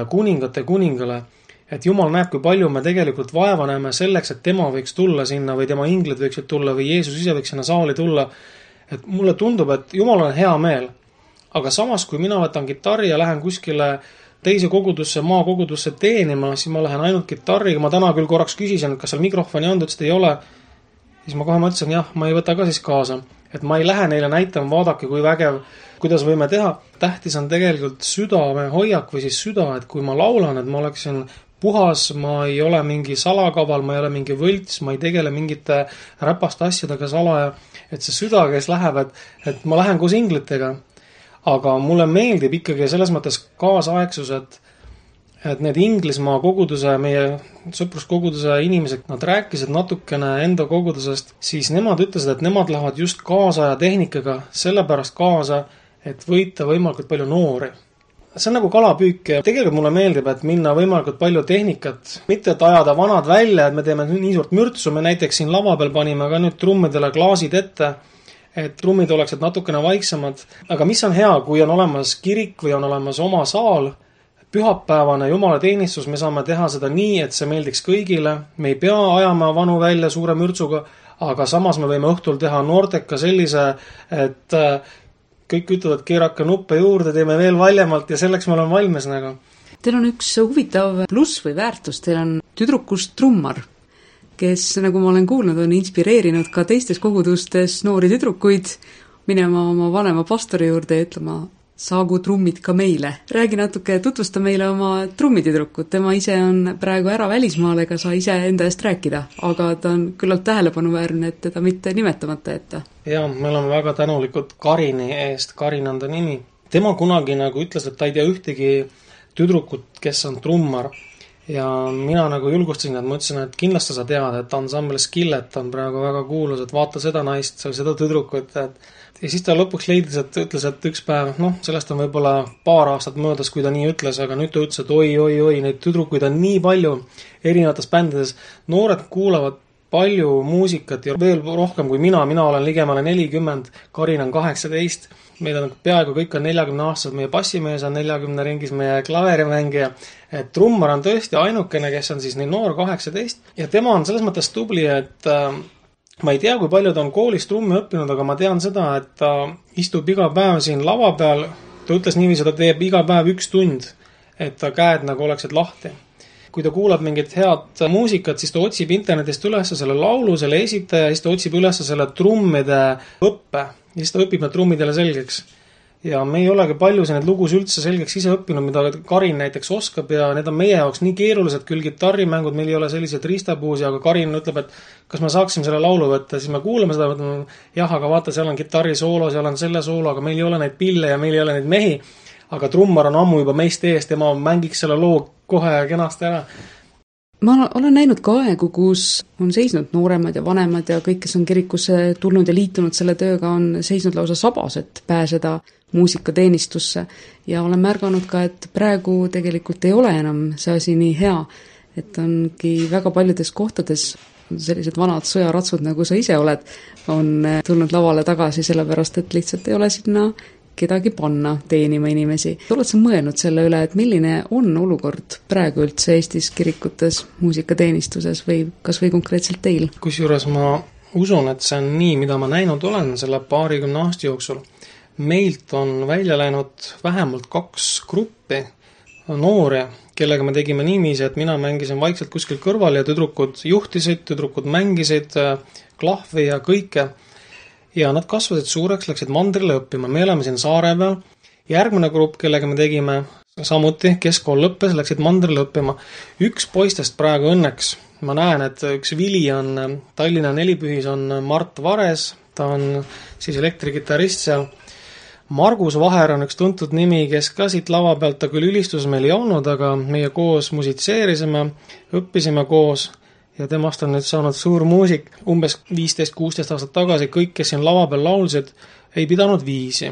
kuningale. Et Jumal näeb, kui palju me tegelikult vaeva näeme selleks, et tema võiks tulla sinna või tema inglid võiksid tulla või Jeesus ise võiks sinna saali tulla. Et mulle tundub, et Jumal on hea meel. Aga samas, kui mina võtan kitarri ja lähen kuskile teise kogudusse, maakogudusse teenima, siis ma lähen ainult kitarriga. Ma täna küll korraks küsisin, et kas seal mikrofoni on, ütlesid ei ole. Siis ma kohe mõtlesin, jah, ma ei võta ka siis kaasa. Et ma ei lähe neile näitama, vaadake, kui vägev, kuidas võime teha. Tähtis on tegelikult südame hoiak või siis süda, et kui ma laulan, et ma oleksin puhas, ma ei ole mingi salakaval, ma ei ole mingi võlts, ma ei tegele mingite räpaste asjadega salaja, et see süda, kes läheb, et ma lähen koos inglitega. Aga mulle meeldib ikkagi selles mõttes kaasaegsus, et need Inglismaa koguduse, meie sõpruskoguduse inimesed, nad rääkisid natukene enda kogudusest, siis nemad ütlesid, et nemad lähevad just kaasaja tehnikaga sellepärast kaasa, et võita võimalikult palju noori. See on nagu kalapüük ja tegelikult mulle meeldib, et minna võimalikult palju tehnikat, mitte et ajada vanad välja, et me teeme nii suurt mürtsu, me näiteks siin lava peal panime ka nüüd trummidele klaasid ette, et trummid oleksid natukene vaiksemad. Aga mis on hea, kui on olemas kirik või on olemas oma saal, pühapäevane Jumala teenistus, me saame teha seda nii, et see meeldiks kõigile, me ei pea ajama vanu välja suure mürtsuga, aga samas me võime õhtul teha noorteka sellise, et kõik ütlevad, keerake nuppe juurde, teeme veel valjemalt ja selleks me oleme valmis nagu. Teil on üks huvitav pluss või väärtus, teil on tüdrukust trummar, kes, nagu ma olen kuulnud, on inspireerinud ka teistes kogudustes noori tüdrukuid minema oma vanema pastori juurde ja ütlema, saagu trummid ka meile. Räägi natuke, tutvusta meile oma trummitüdrukut. Tema ise on praegu ära välismaal, ega saa ise enda eest rääkida, aga ta on küllalt tähelepanuväärne, et teda mitte nimetamata jätta. Ja, me oleme väga tänulikud Karini eest, Karin on ta nimi. Tema kunagi nagu ütles, et ta ei tea ühtegi tüdrukut, kes on trummar. Ja mina nagu julgustasin, et ma ütlesin, et kindlasti sa tead, et ansambel Skillet on praegu väga kuulus, et vaata seda naist, seda tüdrukut, et ja siis ta lõpuks leidis, et ütles, et üks päev, sellest on võib-olla paar aastat möödas, kui ta nii ütles, aga nüüd ta ütles, et oi, neid tüdrukuid on nii palju erinevates bändides. Noored kuulavad palju muusikat ja veel rohkem kui mina olen ligemale 40, Karin on 18, meil on peaaegu kõik on 40 aastased, meie bassimees on 40 ringis, meie klaverimängija, et trummar on tõesti ainukene, kes on siis nii noor 18 ja tema on selles mõttes tubli, et ma ei tea, kui palju ta on koolis trummi õppinud, aga ma tean seda, et ta istub iga päev siin lava peal. Ta ütles niiviisi, ta teeb iga päev 1 tund, et ta käed nagu oleksid lahti. Kui ta kuulab mingit head muusikat, siis ta otsib internetist üles selle laulu, selle esitaja, siis ta otsib üles selle trummide õppe ja siis ta õpib need trummidele selgeks. Ja me ei olegi palju need lugus üldse selgeks ise õppinud, mida Karin näiteks oskab ja need on meie jaoks nii keerulised, küll kitarrimängud, meil ei ole sellised riistapuusi, aga Karin ütleb, et kas me saaksime selle laulu võtta, siis me kuulame seda, jah, aga vaata, seal on kitarri soolo, seal on selle soolo, aga meil ei ole neid pille ja meil ei ole neid mehi, aga trummar on ammu juba meist eest ja ma mängiks selle loo kohe kenasti ära. Ma olen näinud ka aegu, kus on seisnud nooremad ja vanemad ja kõik, kes on kirikusse tulnud ja liitunud selle tööga, on seisnud lausa sabas, et pääseda muusikateenistusse. Ja olen märganud ka, et praegu tegelikult ei ole enam see asi nii hea, et ongi väga paljudes kohtades sellised vanad sõjaratsud, nagu sa ise oled, on tulnud lavale tagasi, sellepärast et lihtsalt ei ole sinna kedagi panna teenima inimesi. Oled sa mõelnud selle üle, et milline on olukord praegu üldse Eestis kirikutes muusikateenistuses või kas või konkreetselt teil? Kusjuures ma usun, et see on nii, mida ma näinud olen selle 20 aasta jooksul. Meilt on välja läinud vähemalt 2 gruppi noori, kellega me tegime niiviisi, et mina mängisin vaikselt kuskil kõrval ja tüdrukud juhtisid, tüdrukud mängisid klahvi ja kõike. Ja nad kasvasid suureks, läksid mandrile õppima. Me oleme siin saare peal. Järgmine grupp, kellega me tegime samuti keskkool lõppes, läksid mandrile õppima. Üks poistest praegu õnneks, ma näen, et üks Vili on Tallinna Nelipühis on Mart Vares, ta on siis elektrikitarrist seal. Margus Vaher on üks tuntud nimi, kes ka siit lava pealt, ta küll ülistus meil ei olnud, aga meie koos musitseerisime, õppisime koos. Ja temast on nüüd saanud suur muusik. Umbes 15-16 aastat tagasi kõik, kes siin lava peal laulsid, ei pidanud viisi.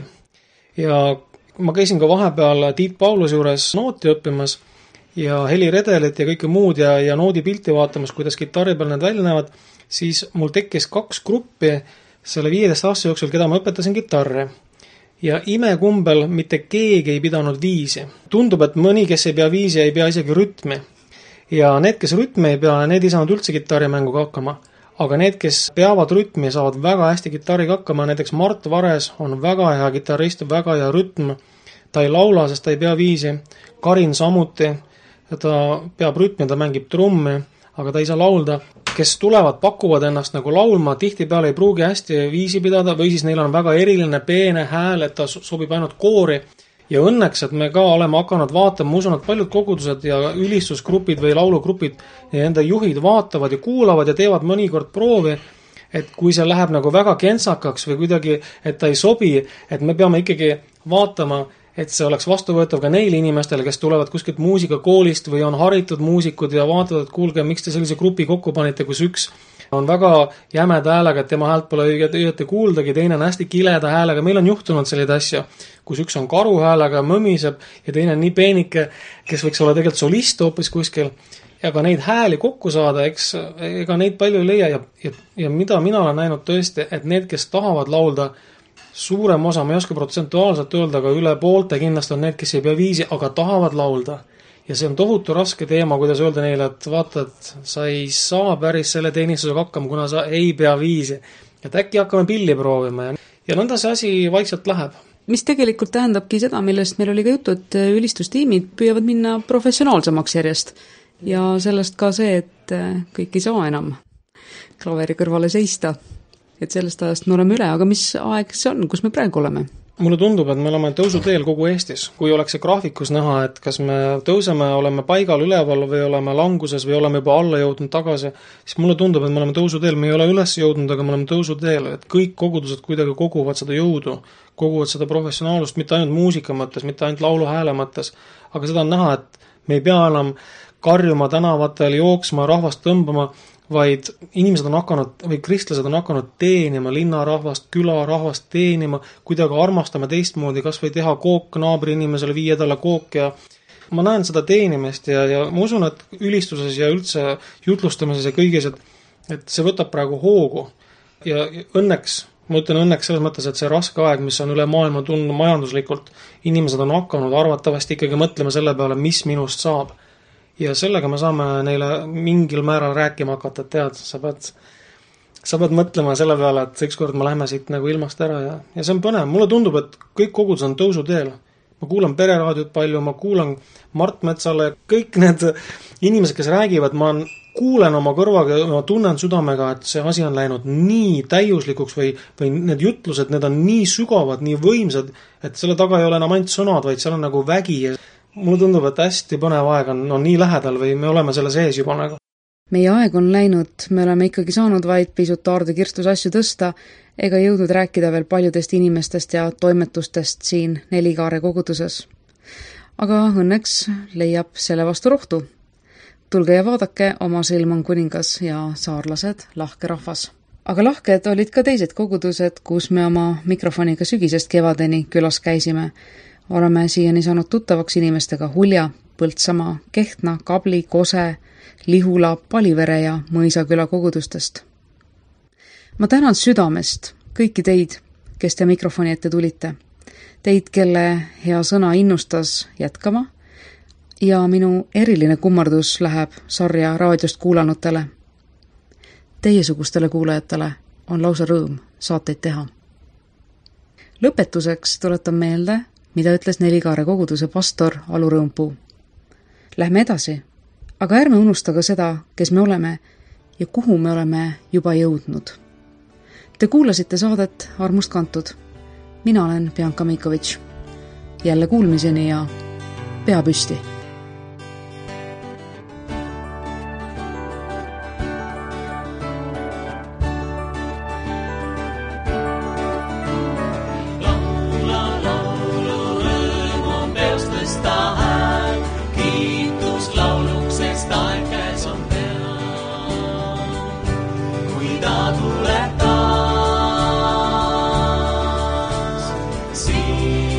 Ja ma käisin ka vahepeal Tiit Paulus juures nooti õppimas ja heliredelit ja kõike muud ja noodi pilti vaatamas, kuidas kitarri peal need välja näevad, siis mul tekkis 2 gruppi selle 15 aasta jooksul, keda ma õpetasin kitarri. Ja imekumbel mitte keegi ei pidanud viisi. Tundub, et mõni, kes ei pea viisi, ei pea isegi rütmi. Ja need, kes rütmi ei pea, need ei saanud üldse kitarrimänguga hakkama. Aga need, kes peavad rütmi, saavad väga hästi kitarriga hakkama. Näiteks Mart Vares on väga hea kitarrist, väga hea rütm. Ta ei laula, sest ta ei pea viisi. Karin samuti, ta peab rütmi, ta mängib trummi, aga ta ei saa laulda. Kes tulevad, pakuvad ennast nagu laulma, tihtipeale ei pruugi hästi viisi pidada või siis neil on väga eriline peene hääl, et ta sobib ainult koori. Ja õnneks, et me ka oleme hakanud vaatama, ma usun, et paljud kogudused ja ülistusgrupid või laulugrupid ja enda juhid vaatavad ja kuulavad ja teevad mõnikord proovi, et kui see läheb nagu väga kentsakaks või kuidagi, et ta ei sobi, et me peame ikkagi vaatama, et see oleks vastuvõetav ka neile inimestele, kes tulevad kuskilt muusikakoolist või on haritud muusikud ja vaatavad, et kuulge, miks te sellise grupi kokku panite, kus üks on väga jämeda häälega, et tema häält pole õieti kuuldagi, teine on hästi kileda häälega. Meil on juhtunud selliseid asju, kus üks on karu häälega, mõmiseb ja teine on nii peenike, kes võiks olla tegelikult solist hoopis kuskil. Aga neid hääli kokku saada, ega neid palju ei leia ja mida mina olen näinud tõesti, et need, kes tahavad laulda, suurem osa, ma ei oska protsentuaalselt öelda, aga üle poolte kindlasti on need, kes ei pea viisi, aga tahavad laulda. ja see on tohutu raske teema, kuidas öelda neile, et vaata, et sa ei saa päris selle teenistusega hakkama, kuna sa ei pea viisi. Et äkki hakkame pilli proovima ja nõnda see asi vaikselt läheb. Mis tegelikult tähendabki seda, millest meil oli ka juttu, et ülistustiimid püüavad minna professionaalsemaks järjest ja sellest ka see, et kõik ei saa enam klaveri kõrvale seista. Et sellest ajast me oleme üle, aga mis aeg see on, kus me praegu oleme? Mulle tundub, et me oleme tõusuteel kogu Eestis. Kui oleks see graafikus näha, et kas me tõuseme, oleme paigal üleval või oleme languses või oleme juba alla jõudnud tagasi, siis mulle tundub, et me oleme tõusuteel. Me ei ole üles jõudnud, aga me oleme tõusuteel. Et kõik kogudused kuidagi koguvad seda jõudu, koguvad seda professionaalust, mitte ainult muusika mõttes, mitte ainult laulu hääle mõttes, aga seda on näha, et me ei pea enam karjuma tänavatel, jooksma, rahvast tõmbama, vaid inimesed on hakanud, või kristlased on hakanud teenima linnarahvast, külarahvast teenima, kuidagi armastame teistmoodi, kas või teha kook naabri inimesele, viia talle kook ja ma näen seda teenimist ja ma usun, et ülistuses ja üldse jutlustamises ja kõigis, et see võtab praegu hoogu ja õnneks, ma ütlen õnneks selles mõttes, et see raske aeg, mis on üle maailma tulnud majanduslikult, inimesed on hakanud arvatavasti ikkagi mõtlema selle peale, mis minust saab. Ja sellega me saame neile mingil määral rääkima hakata, et tead, sa pead mõtlema selle peale, et ükskord me läheme siit nagu ilmast ära ja see on põnev. Mulle tundub, et kõik kogudus on tõusuteel. Ma kuulan pereraadiot palju, ma kuulan Mart Metsale, kõik need inimesed, kes räägivad, ma kuulen oma kõrvaga, ma tunnen südamega, et see asi on läinud nii täiuslikuks või need jutlused, need on nii sügavad, nii võimsad, et selle taga ei ole enam ainult sõnad, vaid seal on nagu vägi ja mulle tundub, et hästi põnev aeg on nii lähedal või me oleme selle sees juba nagu. Meie aeg on läinud, me oleme ikkagi saanud vaid pisut Aarde kirstus asju tõsta ega jõudnud rääkida veel paljudest inimestest ja toimetustest siin Nelikaare koguduses. Aga õnneks leiab selle vastu rohtu. Tulge ja vaadake, oma silm on kuningas ja saarlased, lahke rahvas. Aga lahked olid ka teised kogudused, kus me oma mikrofoniga sügisest kevadeni külas käisime. Oleme siiani saanud tuttavaks inimestega Hulja, Põltsamaa, Kehtna, Kabli, Kose, Lihula, Palivere ja Mõisaküla kogudustest. Ma tänan südamest kõiki teid, kes te mikrofoni ette tulite. Teid, kelle hea sõna innustas jätkama ja minu eriline kummardus läheb sarja raadiost kuulanutele. Teiesugustele kuulajatele on lausa rõõm saateid teha. Lõpetuseks tuletan meelde, mida ütles Nelikaare koguduse pastor Alu Rõõmpuu. Lähme edasi, aga ärme unusta ka seda, kes me oleme ja kuhu me oleme juba jõudnud. Te kuulasite saadet Armust kantud. Mina olen Bianca Mikovitš. Jälle kuulmiseni ja pea püsti! See